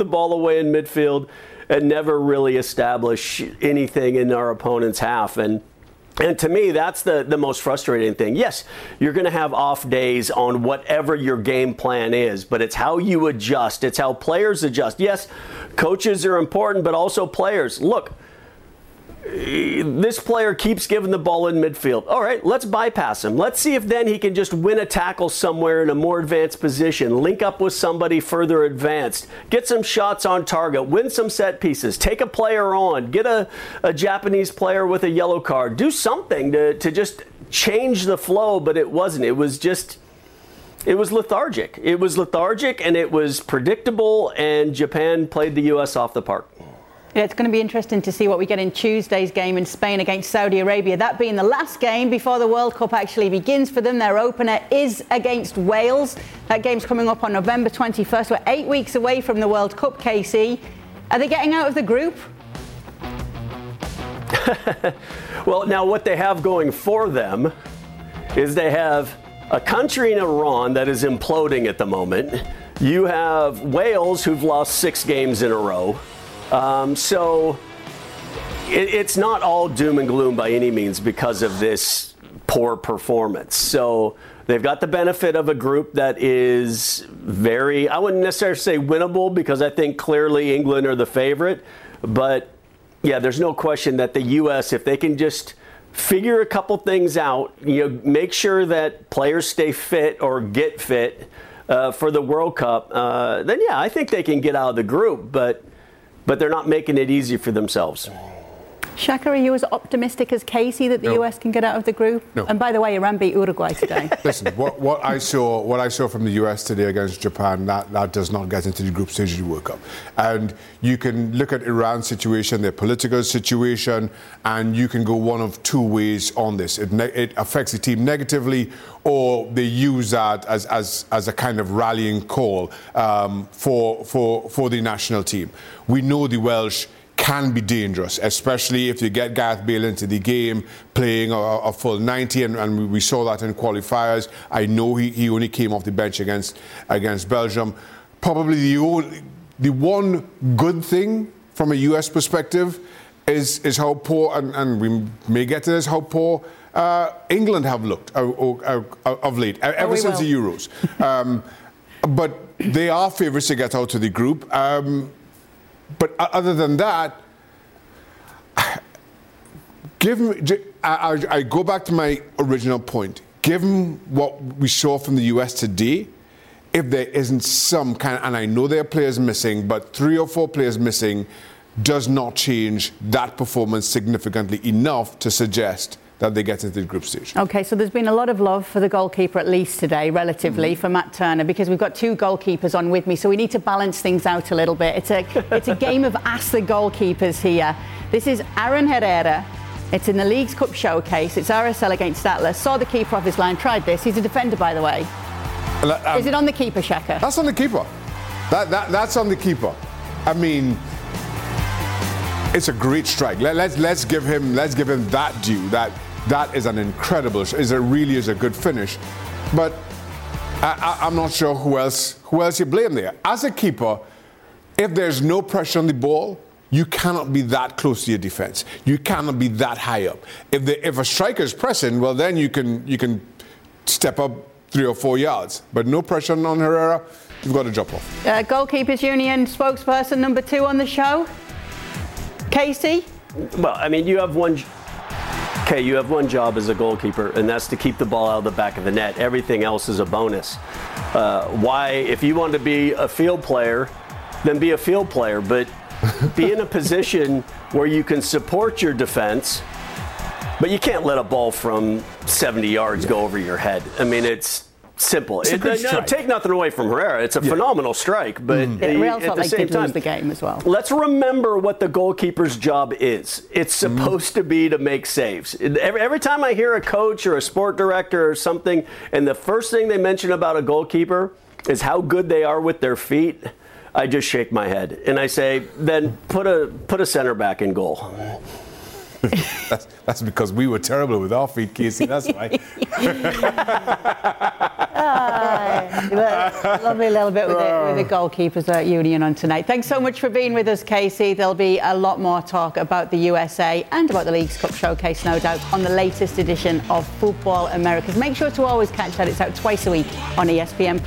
in midfield, and never really establish anything in our opponent's half. And to me, that's the most frustrating thing. Yes, you're going to have off days on whatever your game plan is, but it's how you adjust. It's how players adjust. Yes, coaches are important, but also players. Look, this player keeps giving the ball in midfield. All right, let's bypass him. Let's see if then he can just win a tackle somewhere in a more advanced position, link up with somebody further advanced, get some shots on target, win some set pieces, take a player on, get a Japanese player with a yellow card. Do something to just change the flow, but it wasn't. It was lethargic. It was lethargic and it was predictable, and Japan played the U.S. off the park. Yeah, it's going to be interesting to see what we get in Tuesday's game in Spain against Saudi Arabia. That being the last game before the World Cup actually begins for them. Their opener is against Wales. That game's coming up on November 21st. We're 8 weeks away from the World Cup, Casey. Are they getting out of the group? Well, now what they have going for them is they have a country in Iran that is imploding at the moment. You have Wales, who've lost 6 games in a row. So it's not all doom and gloom by any means because of this poor performance. So they've got the benefit of a group that is very, I wouldn't necessarily say winnable, because I think clearly England are the favorite. But yeah, there's no question that the U.S., if they can just figure a couple things out, make sure that players stay fit or get fit for the World Cup, then yeah, I think they can get out of the group, but they're not making it easy for themselves. Shaka, are you as optimistic as Casey that the US can get out of the group? No. And by the way, Iran beat Uruguay today. Listen, what I saw from the US today against Japan, that does not get into the group stage of the World Cup. And you can look at Iran's situation, their political situation, and you can go one of two ways on this. It affects the team negatively, or they use that as a kind of rallying call for the national team. We know the Welsh can be dangerous, especially if you get Gareth Bale into the game playing a full 90, and we saw that in qualifiers. I know he only came off the bench against Belgium. Probably the one good thing from a US perspective is how poor, and we may get to this, how poor England have looked of late, ever since the Euros. But they are favourites to get out of the group. But other than that, I go back to my original point. Given what we saw from the US today, if there isn't some kind, and I know there are players missing, but 3 or 4 players missing does not change that performance significantly enough to suggest that they get into the group stage. Okay, so there's been a lot of love for the goalkeeper, at least today, relatively, for Matt Turner, because we've got 2 goalkeepers on with me, so we need to balance things out a little bit. It's a game of Ask the Goalkeepers here. This is Aaron Herrera. It's in the Leagues Cup showcase. It's RSL against Atlas. Saw the keeper off his line, tried this. He's a defender, by the way. Is it on the keeper, Shaka? That's on the keeper. That's on the keeper. I mean, it's a great strike. Let's give him that due. That is an incredible. It really is a good finish, but I'm not sure who else you blame there. As a keeper, if there's no pressure on the ball, you cannot be that close to your defense. You cannot be that high up. If a striker is pressing, well, then you can step up 3 or 4 yards. But no pressure on Herrera, you've got to drop off. Goalkeepers Union spokesperson number 2 on the show, Casey. Well, I mean, you have one job as a goalkeeper, and that's to keep the ball out of the back of the net. Everything else is a bonus. If you want to be a field player, then be a field player, but be in a position where you can support your defense, but you can't let a ball from 70 yards go over your head. I mean, it's simple. Take nothing away from Herrera. It's a phenomenal strike, but Real at the same time, lose the game as well. Let's remember what the goalkeeper's job is. It's supposed to be to make saves. Every time I hear a coach or a sport director or something, and the first thing they mention about a goalkeeper is how good they are with their feet, I just shake my head and I say, then put a center back in goal. That's because we were terrible with our feet, Casey. That's why. Lovely little bit with the goalkeepers union on tonight. Thanks so much for being with us, Casey. There'll be a lot more talk about the USA and about the Leagues Cup showcase, no doubt, on the latest edition of Football Americas. Make sure to always catch that. It's out twice a week on ESPN+.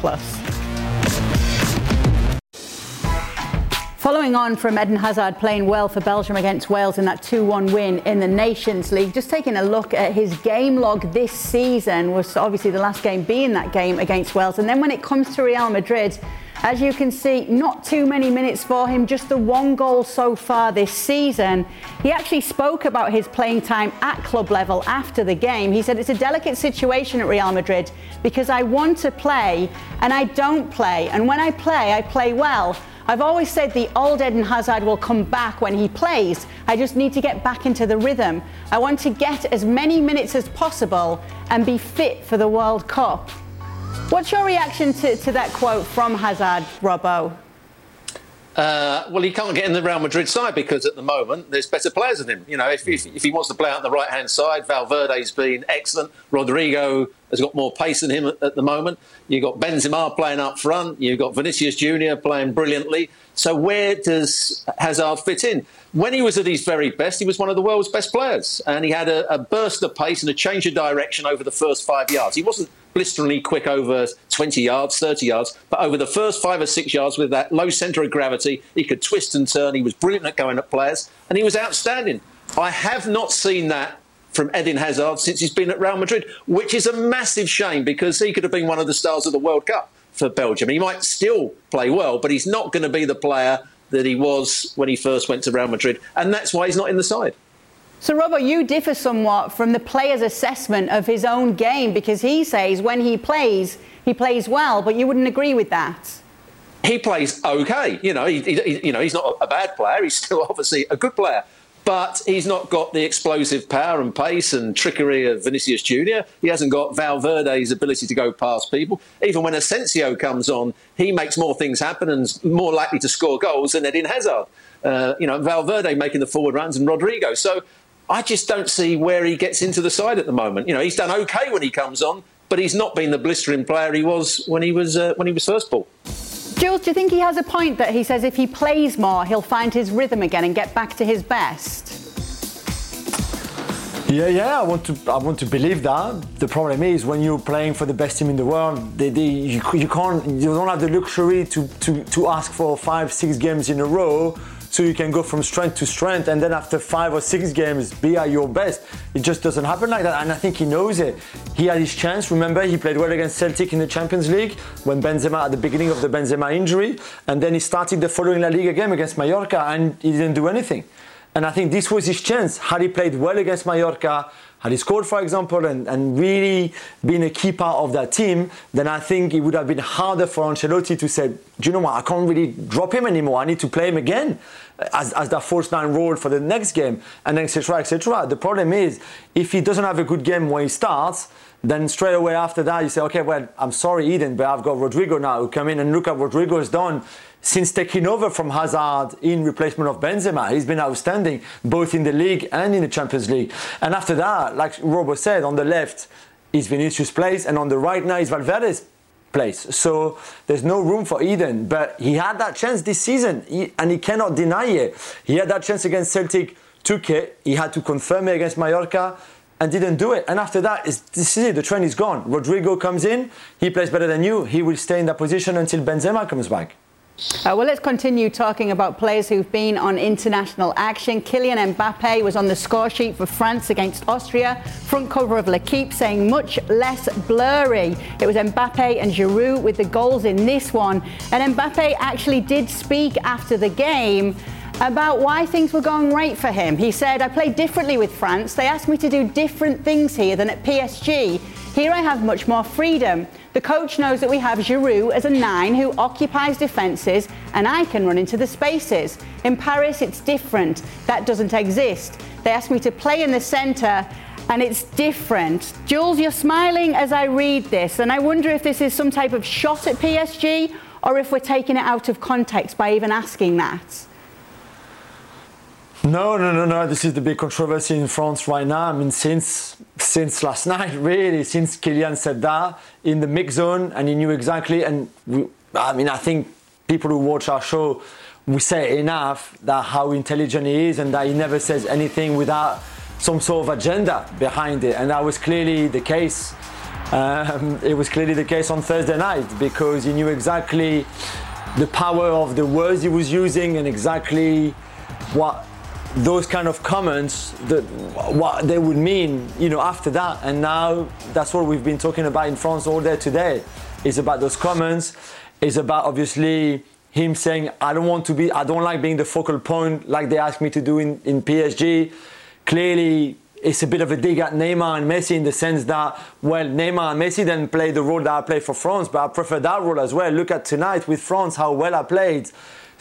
Following on from Eden Hazard playing well for Belgium against Wales in that 2-1 win in the Nations League, just taking a look at his game log this season, was obviously the last game being that game against Wales. And then when it comes to Real Madrid, as you can see, not too many minutes for him, just the 1 goal so far this season. He actually spoke about his playing time at club level after the game. He said, it's a delicate situation at Real Madrid because I want to play and I don't play. And when I play well. I've always said the old Eden Hazard will come back when he plays. I just need to get back into the rhythm. I want to get as many minutes as possible and be fit for the World Cup. What's your reaction to that quote from Hazard, Robbo? Well, he can't get in the Real Madrid side because at the moment there's better players than him. You know, if he wants to play out on the right-hand side, Valverde's been excellent. Rodrigo has got more pace than him at the moment. You've got Benzema playing up front. You've got Vinicius Junior playing brilliantly. So where does Hazard fit in? When he was at his very best, he was one of the world's best players. And he had a burst of pace and a change of direction over the first 5 yards. He wasn't blisteringly quick over 20 yards, 30 yards, but over the first 5 or 6 yards with that low centre of gravity, he could twist and turn. He was brilliant at going at players, and he was outstanding. I have not seen that from Eden Hazard since he's been at Real Madrid, which is a massive shame because he could have been one of the stars of the World Cup for Belgium. He might still play well, but he's not going to be the player that he was when he first went to Real Madrid, and that's why he's not in the side. So, Robbo, you differ somewhat from the player's assessment of his own game because he says when he plays well, but you wouldn't agree with that. He plays okay. You know, he's not a bad player. He's still obviously a good player. But he's not got the explosive power and pace and trickery of Vinicius Junior. He hasn't got Valverde's ability to go past people. Even when Asensio comes on, he makes more things happen and is more likely to score goals than Eden Hazard. Valverde making the forward runs and Rodrigo. So I just don't see where he gets into the side at the moment. You know, he's done okay when he comes on, but he's not been the blistering player he was when he was first bought. Jules, do you think he has a point that he says if he plays more, he'll find his rhythm again and get back to his best? Yeah, I want to believe that. The problem is when you're playing for the best team in the world, you don't have the luxury to ask for 5-6 games in a row. So you can go from strength to strength, and then after 5 or 6 games, be at your best. It just doesn't happen like that, and I think he knows it. He had his chance. Remember, he played well against Celtic in the Champions League when Benzema, at the beginning of the Benzema injury, and then he started the following La Liga game against Mallorca, and he didn't do anything. And I think this was his chance. Had he played well against Mallorca, had he scored, for example, and really been a key part of that team, then I think it would have been harder for Ancelotti to say, do you know what, I can't really drop him anymore. I need to play him again as that false nine role for the next game, and etc., etc. The problem is, if he doesn't have a good game when he starts, then straight away after that, you say, okay, well, I'm sorry, Eden, but I've got Rodrigo now who come in, and look at what Rodrigo has done since taking over from Hazard in replacement of Benzema. He's been outstanding, both in the league and in the Champions League. And after that, like Robo said, on the left is Vinicius' place, and on the right now is Valverde's place. So there's no room for Eden. But he had that chance this season, and he cannot deny it. He had that chance against Celtic, took it. He had to confirm it against Mallorca, and didn't do it. And after that, this is it. The trend is gone. Rodrigo comes in, he plays better than you. He will stay in that position until Benzema comes back. Well, let's continue talking about players who've been on international action. Kylian Mbappe was on the score sheet for France against Austria. Front cover of L'Équipe saying much less blurry. It was Mbappe and Giroud with the goals in this one. And Mbappe actually did speak after the game about why things were going right for him. He said, I played differently with France. They asked me to do different things here than at PSG. Here I have much more freedom. The coach knows that we have Giroud as a 9 who occupies defences, and I can run into the spaces. In Paris, it's different. That doesn't exist. They asked me to play in the centre, and it's different. Jules, you're smiling as I read this, and I wonder if this is some type of shot at PSG, or if we're taking it out of context by even asking that. No. This is the big controversy in France right now. I mean, since last night, really, since Kylian said that in the mix zone, and he knew exactly. And I think people who watch our show, we say enough that how intelligent he is, and that he never says anything without some sort of agenda behind it. And that was clearly the case. It was clearly the case on Thursday night, because he knew exactly the power of the words he was using and exactly what those kind of comments, what they would mean, after that. And now that's what we've been talking about in France all day today. It's about those comments. It's about obviously him saying, I don't like being the focal point like they asked me to do in PSG. Clearly, it's a bit of a dig at Neymar and Messi in the sense that, well, Neymar and Messi didn't play the role that I played for France, but I prefer that role as well. Look at tonight with France, how well I played.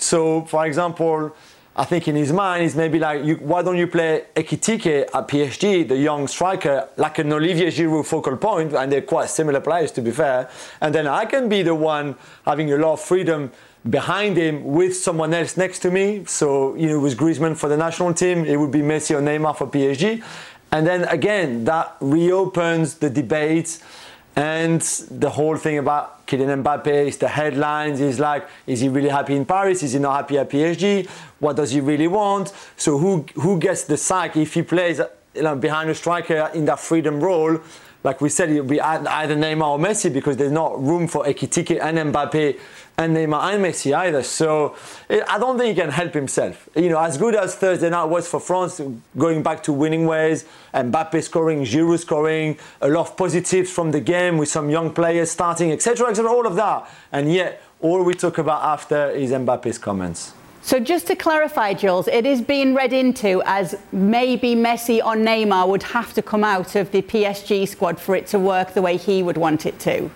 So, for example, I think in his mind, he's maybe like, why don't you play Ekitike at PSG, the young striker, like an Olivier Giroud focal point, and they're quite similar players, to be fair. And then I can be the one having a lot of freedom behind him with someone else next to me. So, with Griezmann for the national team, it would be Messi or Neymar for PSG. And then again, that reopens the debates. And the whole thing about Kylian Mbappé is the headlines. Is like, is he really happy in Paris? Is he not happy at PSG? What does he really want? So who gets the sack if he plays behind a striker in that freedom role? Like we said, it'll be either Neymar or Messi, because there's not room for Ekitike and Mbappé and Neymar and Messi either. So I don't think he can help himself. As good as Thursday night was for France, going back to winning ways, Mbappé scoring, Giroud scoring, a lot of positives from the game with some young players starting, etc., all of that. And yet, all we talk about after is Mbappe's comments. So just to clarify, Jules, it is being read into as maybe Messi or Neymar would have to come out of the PSG squad for it to work the way he would want it to.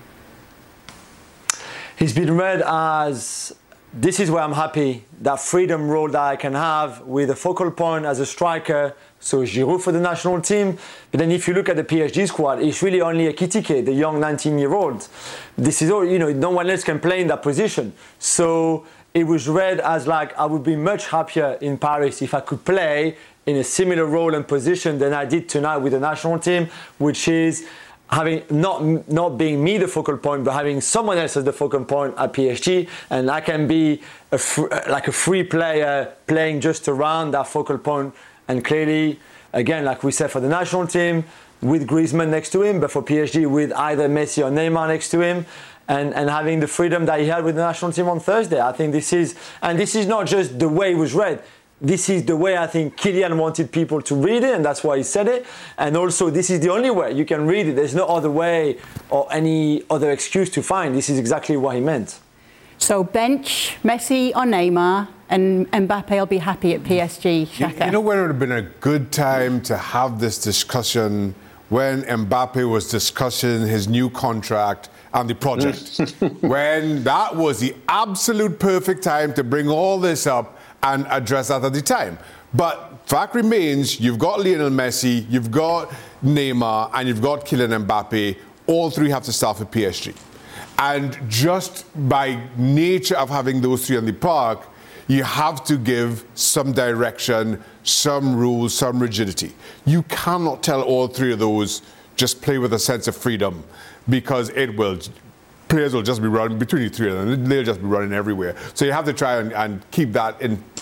He's been read as, this is where I'm happy, that freedom role that I can have with a focal point as a striker, so Giroud for the national team. But then if you look at the PSG squad, it's really only Ekitike, the young 19-year-old. This is all, no one else can play in that position. So it was read as like, I would be much happier in Paris if I could play in a similar role and position than I did tonight with the national team, which is having not being me the focal point, but having someone else as the focal point at PSG, and I can be like a free player playing just around that focal point. And clearly, again, like we said, for the national team, with Griezmann next to him, but for PSG with either Messi or Neymar next to him, and having the freedom that he had with the national team on Thursday. I think this is not just the way it was read. This is the way I think Kylian wanted people to read it, and that's why he said it. And also, this is the only way you can read it. There's no other way or any other excuse to find. This is exactly what he meant. So bench Messi or Neymar, and Mbappe will be happy at PSG. Shaka. You know when it would have been a good time to have this discussion? When Mbappe was discussing his new contract and the project. When that was the absolute perfect time to bring all this up and address that at the time. But fact remains, you've got Lionel Messi, you've got Neymar, and you've got Kylian Mbappe. All three have to start for PSG. And just by nature of having those three on the park, you have to give some direction, some rules, some rigidity. You cannot tell all three of those just play with a sense of freedom, because players will just be running between the three of them. They'll just be running everywhere. So you have to try and keep that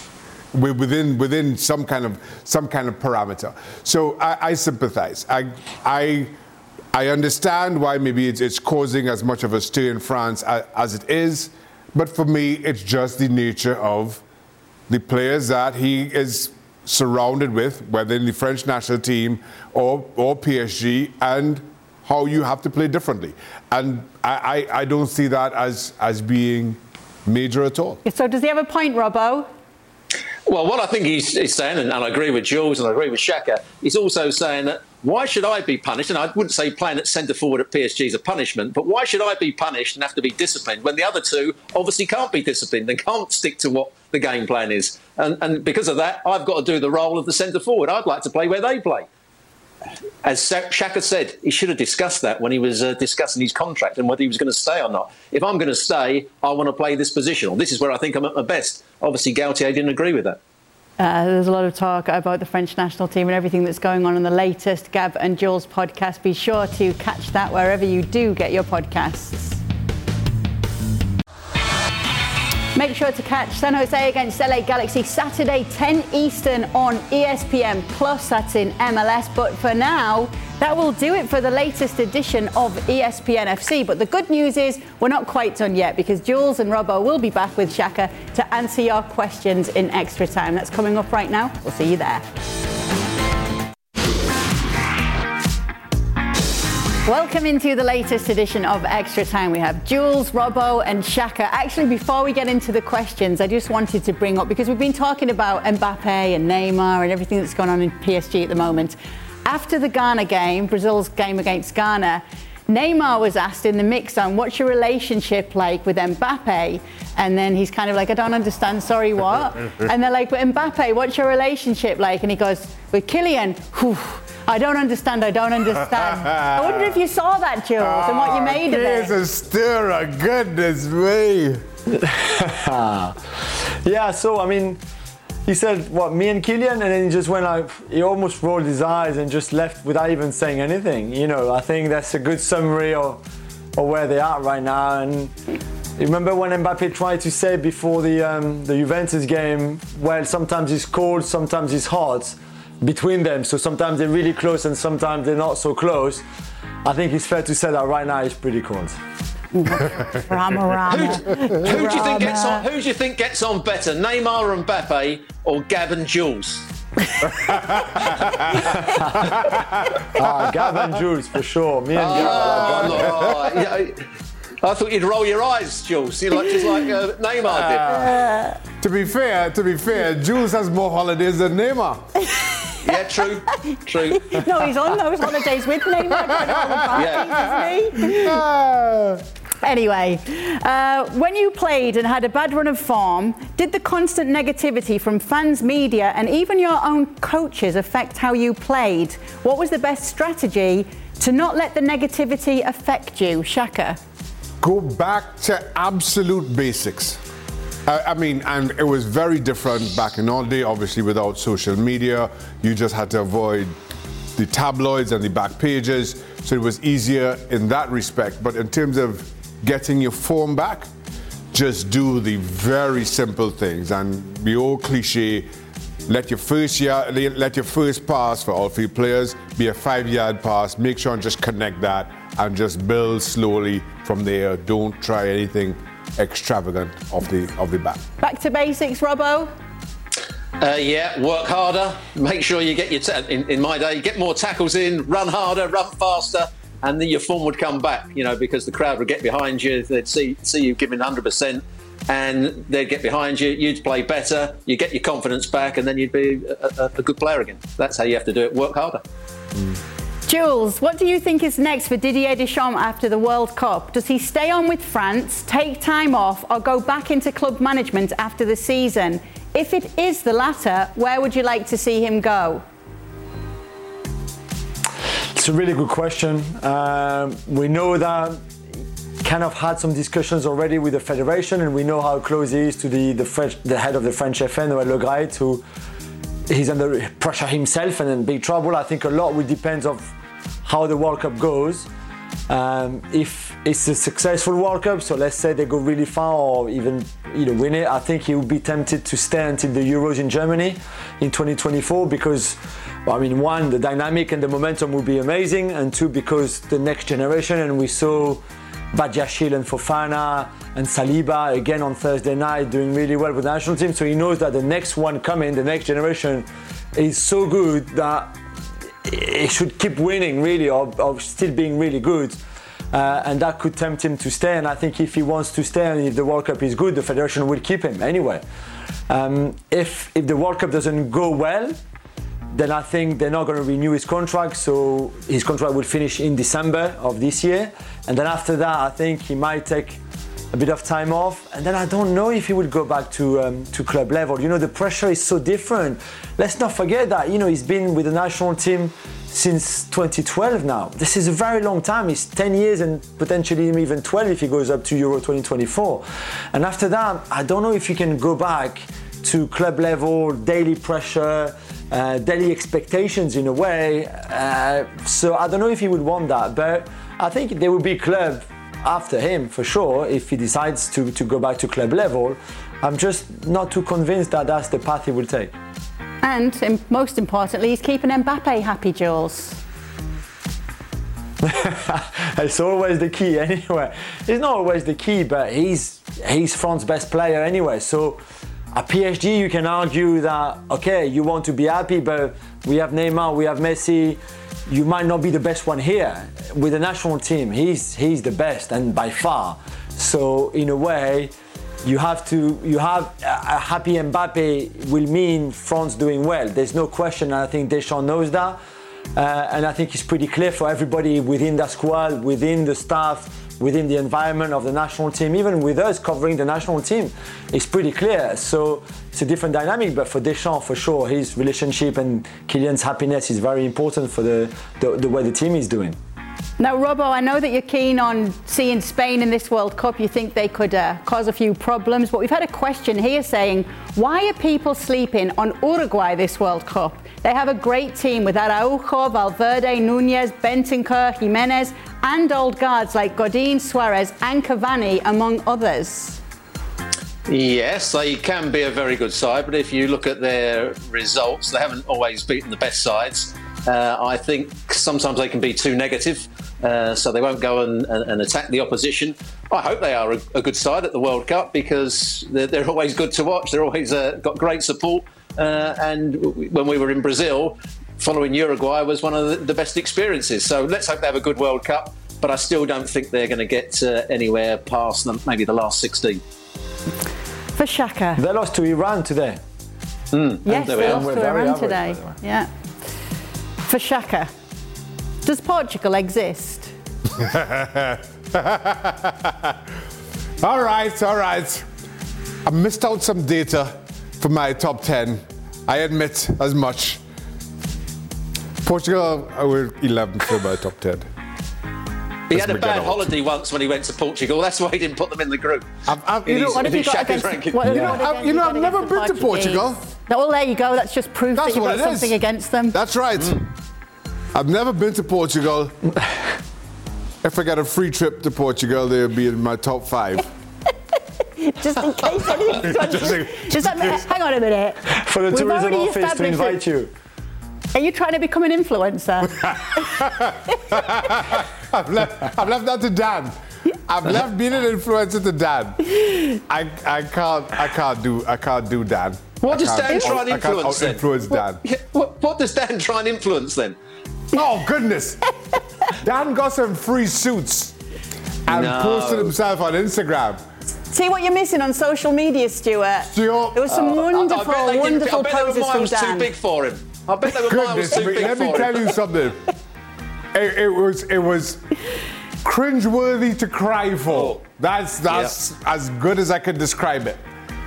within some kind of parameter. So I sympathize. I understand why maybe it's causing as much of a stir in France as it is, but for me, it's just the nature of the players that he is surrounded with, whether in the French national team or PSG, and how you have to play differently. And I don't see that as being major at all. So does he have a point, Robbo? Well, what I think he's saying, and I agree with Jules and I agree with Shaka, he's also saying that why should I be punished? And I wouldn't say playing at centre forward at PSG is a punishment, but why should I be punished and have to be disciplined when the other two obviously can't be disciplined and can't stick to what the game plan is? And because of that, I've got to do the role of the centre forward. I'd like to play where they play. As Shaka said, he should have discussed that when he was discussing his contract and whether he was going to stay or not. If I'm going to stay, I want to play this position, or this is where I think I'm at my best. Obviously, Galtier didn't agree with that. There's a lot of talk about the French national team and everything that's going on in the latest Gab and Jules podcast. Be sure to catch that wherever you do get your podcasts. Make sure to catch San Jose against LA Galaxy Saturday 10 Eastern on ESPN Plus. That's in MLS. But for now, that will do it for the latest edition of ESPN FC. But the good news is we're not quite done yet, because Jules and Robbo will be back with Shaka to answer your questions in extra time. That's coming up right now. We'll see you there. Welcome into the latest edition of Extra Time. We have Jules, Robbo and Shaka. Actually, before we get into the questions, I just wanted to bring up, because we've been talking about Mbappe and Neymar and everything that's going on in PSG at the moment. After the Ghana game, Brazil's game against Ghana, Neymar was asked in the mix zone, what's your relationship like with Mbappe? And then he's kind of like, I don't understand, sorry, what? And they're like, but Mbappe, what's your relationship like? And he goes, with Kylian, whew, I don't understand. I wonder if you saw that, Jules, and what you made of it. He's a stirrer, goodness me. Yeah, so, I mean, he said, what, me and Kylian? And then he just went like, he almost rolled his eyes and just left without even saying anything. You know, I think that's a good summary of where they are right now. And remember when Mbappe tried to say before the Juventus game, well, sometimes it's cold, sometimes it's hot between them. So sometimes they're really close and sometimes they're not so close. I think it's fair to say that right now it's pretty cold. Rama. Who do you think gets on better, Neymar and Mbappe or Gab and Jules? Gab and Jules for sure. Me and Gab. I thought you'd roll your eyes, Jules. Just like Neymar did. To be fair, Jules has more holidays than Neymar. Yeah, true. No, he's on those holidays with Neymar. Isn't he? Anyway, when you played and had a bad run of form, did the constant negativity from fans, media, and even your own coaches affect how you played? What was the best strategy to not let the negativity affect you, Shaka? Go back to absolute basics. I mean, and it was very different back in all day, obviously without social media. You just had to avoid the tabloids and the back pages, so it was easier in that respect. But in terms of getting your form back, just do the very simple things. And the old cliche, let your first pass for all three players be a 5-yard pass. Make sure and just connect that and just build slowly from there. Don't try anything extravagant off the bat. Back to basics, Robbo. Work harder. Make sure you get in my day, get more tackles in, run harder, run faster, and then your form would come back, because the crowd would get behind you. They'd see you giving 100%, and they'd get behind you. You'd play better, you get your confidence back, and then you'd be a good player again. That's how you have to do it, work harder. Jules, what do you think is next for Didier Deschamps after the World Cup? Does he stay on with France, take time off, or go back into club management after the season? If it is the latter, where would you like to see him go? It's a really good question. We know that he kind of had some discussions already with the federation, and we know how close he is to the head of the French FN, Noël Le Graët, who he's under pressure himself and in big trouble. I think a lot will depend on how the World Cup goes. If it's a successful World Cup, so let's say they go really far or even win it, I think he would be tempted to stay until the Euros in Germany in 2024 because, one, the dynamic and the momentum will be amazing, and two, because the next generation, and we saw Badiashile and Fofana and Saliba again on Thursday night doing really well with the national team, so he knows that the next one coming, the next generation, is so good that he should keep winning really or still being really good, and that could tempt him to stay. And I think if he wants to stay and if the World Cup is good, the federation will keep him anyway. If the World Cup doesn't go well, then I think they're not going to renew his contract, so his contract will finish in December of this year, and then after that I think he might take a bit of time off, and then I don't know if he will go back to club level. The pressure is so different. Let's not forget that he's been with the national team since 2012 now. This is a very long time. It's 10 years and potentially even 12 if he goes up to Euro 2024. And after that, I don't know if he can go back to club level, daily pressure, daily expectations in a way. So I don't know if he would want that, but I think there will be club after him for sure if he decides to go back to club level. I'm just not too convinced that that's the path he will take. And most importantly, he's keeping Mbappe happy, Jules. It's always the key anyway. It's not always the key, but he's France's best player anyway. So at PSG, you can argue that, okay, you want to be happy, but we have Neymar, we have Messi. You might not be the best one here. With the national team, he's the best and by far. So in a way, you have a happy Mbappe will mean France doing well. There's no question, and I think Deschamps knows that. And I think it's pretty clear for everybody within the squad, within the staff, within the environment of the national team, even with us covering the national team, it's pretty clear. So it's a different dynamic, but for Deschamps, for sure, his relationship and Kylian's happiness is very important for the way the team is doing. Now, Robbo, I know that you're keen on seeing Spain in this World Cup. You think they could cause a few problems, but we've had a question here saying, why are people sleeping on Uruguay this World Cup? They have a great team with Araujo, Valverde, Nunez, Bentancur, Jimenez, and old guards like Godin, Suarez and Cavani, among others. Yes, they can be a very good side, but if you look at their results, they haven't always beaten the best sides. I think sometimes they can be too negative, so they won't go and attack the opposition. I hope they are a good side at the World Cup because they're always good to watch. They're always got great support. And when we were in Brazil, following Uruguay was one of the best experiences. So let's hope they have a good World Cup. But I still don't think they're going to get anywhere past maybe the last 16. For Shaka. They lost to Iran today. Yes, they lost to Iran today. Yeah. For Shaka, does Portugal exist? All right. I missed out some data for my top 10. I admit as much. Portugal were 11th for my top 10. He had a bad holiday once when he went to Portugal. That's why he didn't put them in the group. I've never been to Portugal. Well, there you go. That's just proof that you've got something against them. That's right. I've never been to Portugal. If I got a free trip to Portugal, they would be in my top 5. Just in case hang on a minute. For the tourism office to invite you. Are you trying to become an influencer? I've left that to Dan. I've left being an influencer to Dan. I can't do Dan. What does Dan try and influence then? Influence Dan. What does Dan try and influence then? Oh goodness! Dan got some free suits and posted himself on Instagram. See what you're missing on social media, Stuart. There was some wonderful poses from Dan. Too big for him. I bet they were miles too big for him. Let me tell you something. It was cringeworthy to cry for. That's as good as I could describe it.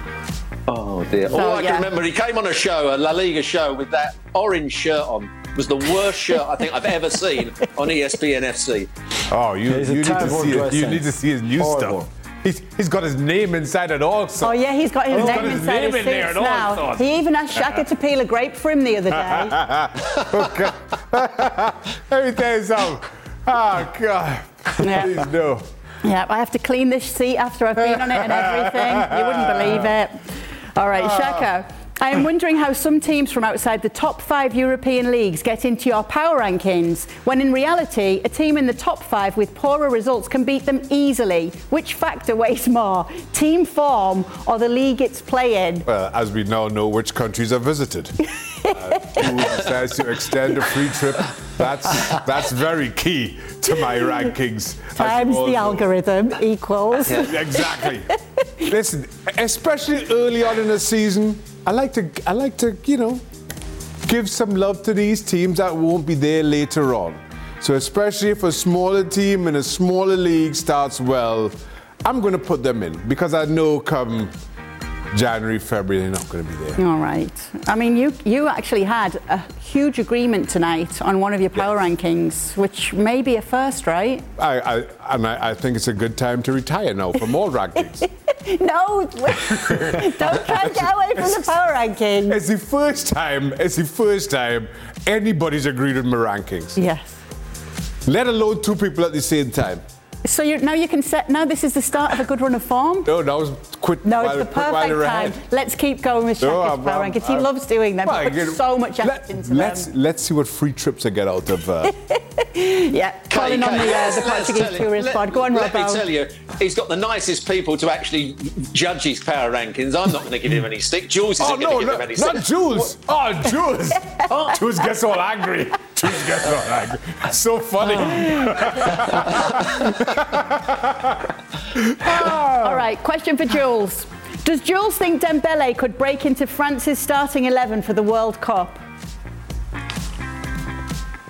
Oh dear! All I can remember, he came on a La Liga show with that orange shirt on. It was the worst shirt I think I've ever seen on ESPN FC. Oh, you need to see his new stuff. He's got his name inside it also. Oh yeah, he's got his name inside his suits now. He even asked Shaka to peel a grape for him the other day. Okay. Let me tell you something. Oh God, please no. Yeah, I have to clean this seat after I've been on it and everything. You wouldn't believe it. All right, Shaka. I am wondering how some teams from outside the top 5 European leagues get into your power rankings, when in reality, a team in the top 5 with poorer results can beat them easily. Which factor weighs more, team form or the league it's playing? Well, as we now know which countries are visited. Who decides to extend a free trip, that's very key to my rankings. Times the algorithm equals. Exactly. Listen, especially early on in the season, I like to, give some love to these teams that won't be there later on. So especially if a smaller team in a smaller league starts well, I'm going to put them in because I know come January, February, they're not going to be there. All right. I mean, you actually had a huge agreement tonight on one of your power rankings, which may be a first, right? I think it's a good time to retire now from all rankings. No, don't try to get away from the power rankings. It's the first time anybody's agreed with my rankings. Yes. Let alone 2 people at the same time. So now this is the start of a good run of form? No, that was quick. No, it's the perfect time. Let's keep going with Shaka's power rankings. He loves doing them. He puts so much effort into them. Let's see what free trips I get out of... Yeah, calling on the Portuguese tourist pod. Go on, Robbo. Let me tell you, he's got the nicest people to actually judge his power rankings. I'm not going to give him any stick. Jules isn't going to give him any stick. Not Jules. Oh, Jules. Jules gets all angry. So funny. All right, question for Jules. Does Jules think Dembele could break into France's starting 11 for the World Cup?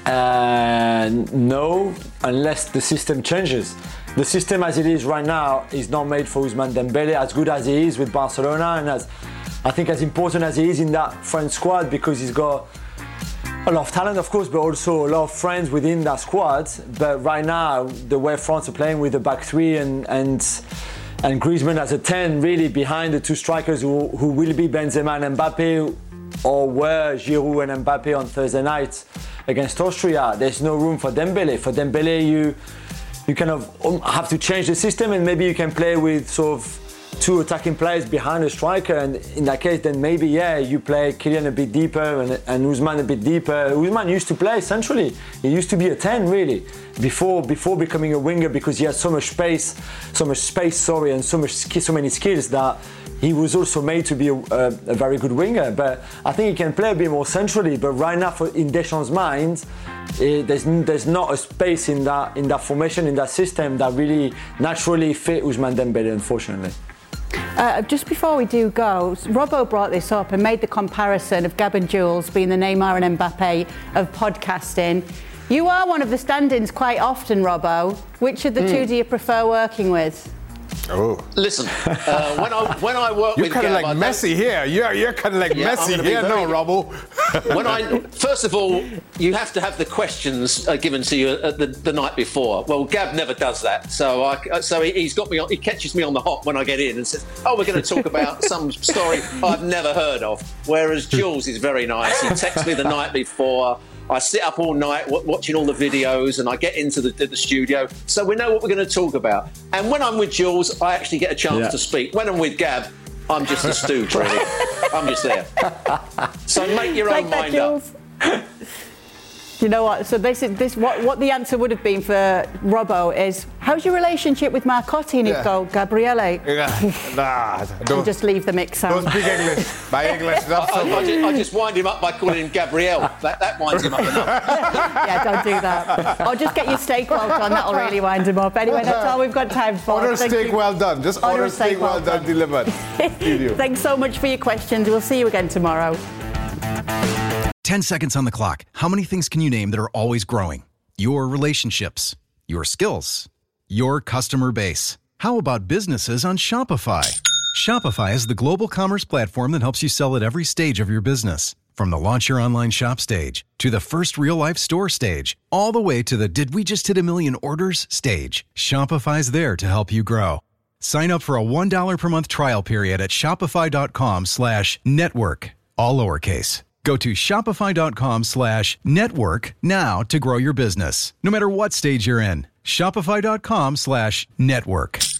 No, unless the system changes. The system as it is right now is not made for Ousmane Dembele, as good as he is with Barcelona, and I think as important as he is in that French squad, because he's got a lot of talent, of course, but also a lot of friends within that squad. But right now, the way France are playing with the back three and Griezmann as a 10, really behind the two strikers who will be Benzema and Mbappe, or were Giroud and Mbappe on Thursday night against Austria, there's no room for Dembele. For Dembele, you kind of have to change the system, and maybe you can play with sort of two attacking players behind a striker, and in that case then maybe you play Kylian a bit deeper and Ousmane a bit deeper. Ousmane used to play centrally. He used to be a 10 really before becoming a winger, because he had so much space, and so many skills that he was also made to be a very good winger. But I think he can play a bit more centrally. But right now, in Deschamps' mind, there's not a space in that formation, in that system, that really naturally fit Ousmane Dembele, unfortunately. Just before we do go, Robbo brought this up and made the comparison of Gab and Jules being the Neymar and Mbappe of podcasting. You are one of the stand-ins quite often, Robbo. Which of the two do you prefer working with? Oh. Listen, when I work you're with kind of Gab, like Messi here. You're kind of like Messi here, no, Robbo. First of all, you have to have the questions given to you the night before. Well, Gab never does that, so he's got me on. He catches me on the hop when I get in and says, "Oh, we're going to talk about some story I've never heard of." Whereas Jules is very nice. He texts me the night before. I sit up all night watching all the videos, and I get into the studio, so we know what we're going to talk about. And when I'm with Jules, I actually get a chance to speak. When I'm with Gab, I'm just a stooge, really. I'm just there. So make your own mind up. You know what? So what the answer would have been for Robbo is, how's your relationship with Marcotti and his goal, Gabriele? Don't just leave the mix out. Don't speak English. My English is not so good. I just wind him up by calling him Gabriel. That winds him up enough. Yeah, don't do that. Or just get your steak well done. That'll really wind him up. Anyway, that's all we've got time for. Order steak well done. Just order steak well done delivered. Thanks so much for your questions. We'll see you again tomorrow. 10 seconds on the clock. How many things can you name that are always growing? Your relationships, your skills, your customer base. How about businesses on Shopify? Shopify is the global commerce platform that helps you sell at every stage of your business. From the launch your online shop stage, to the first real-life store stage, all the way to the did we just hit a million orders stage. Shopify's there to help you grow. Sign up for a $1 per month trial period at shopify.com/network, all lowercase. Go to shopify.com/network now to grow your business, no matter what stage you're in. Shopify.com/network.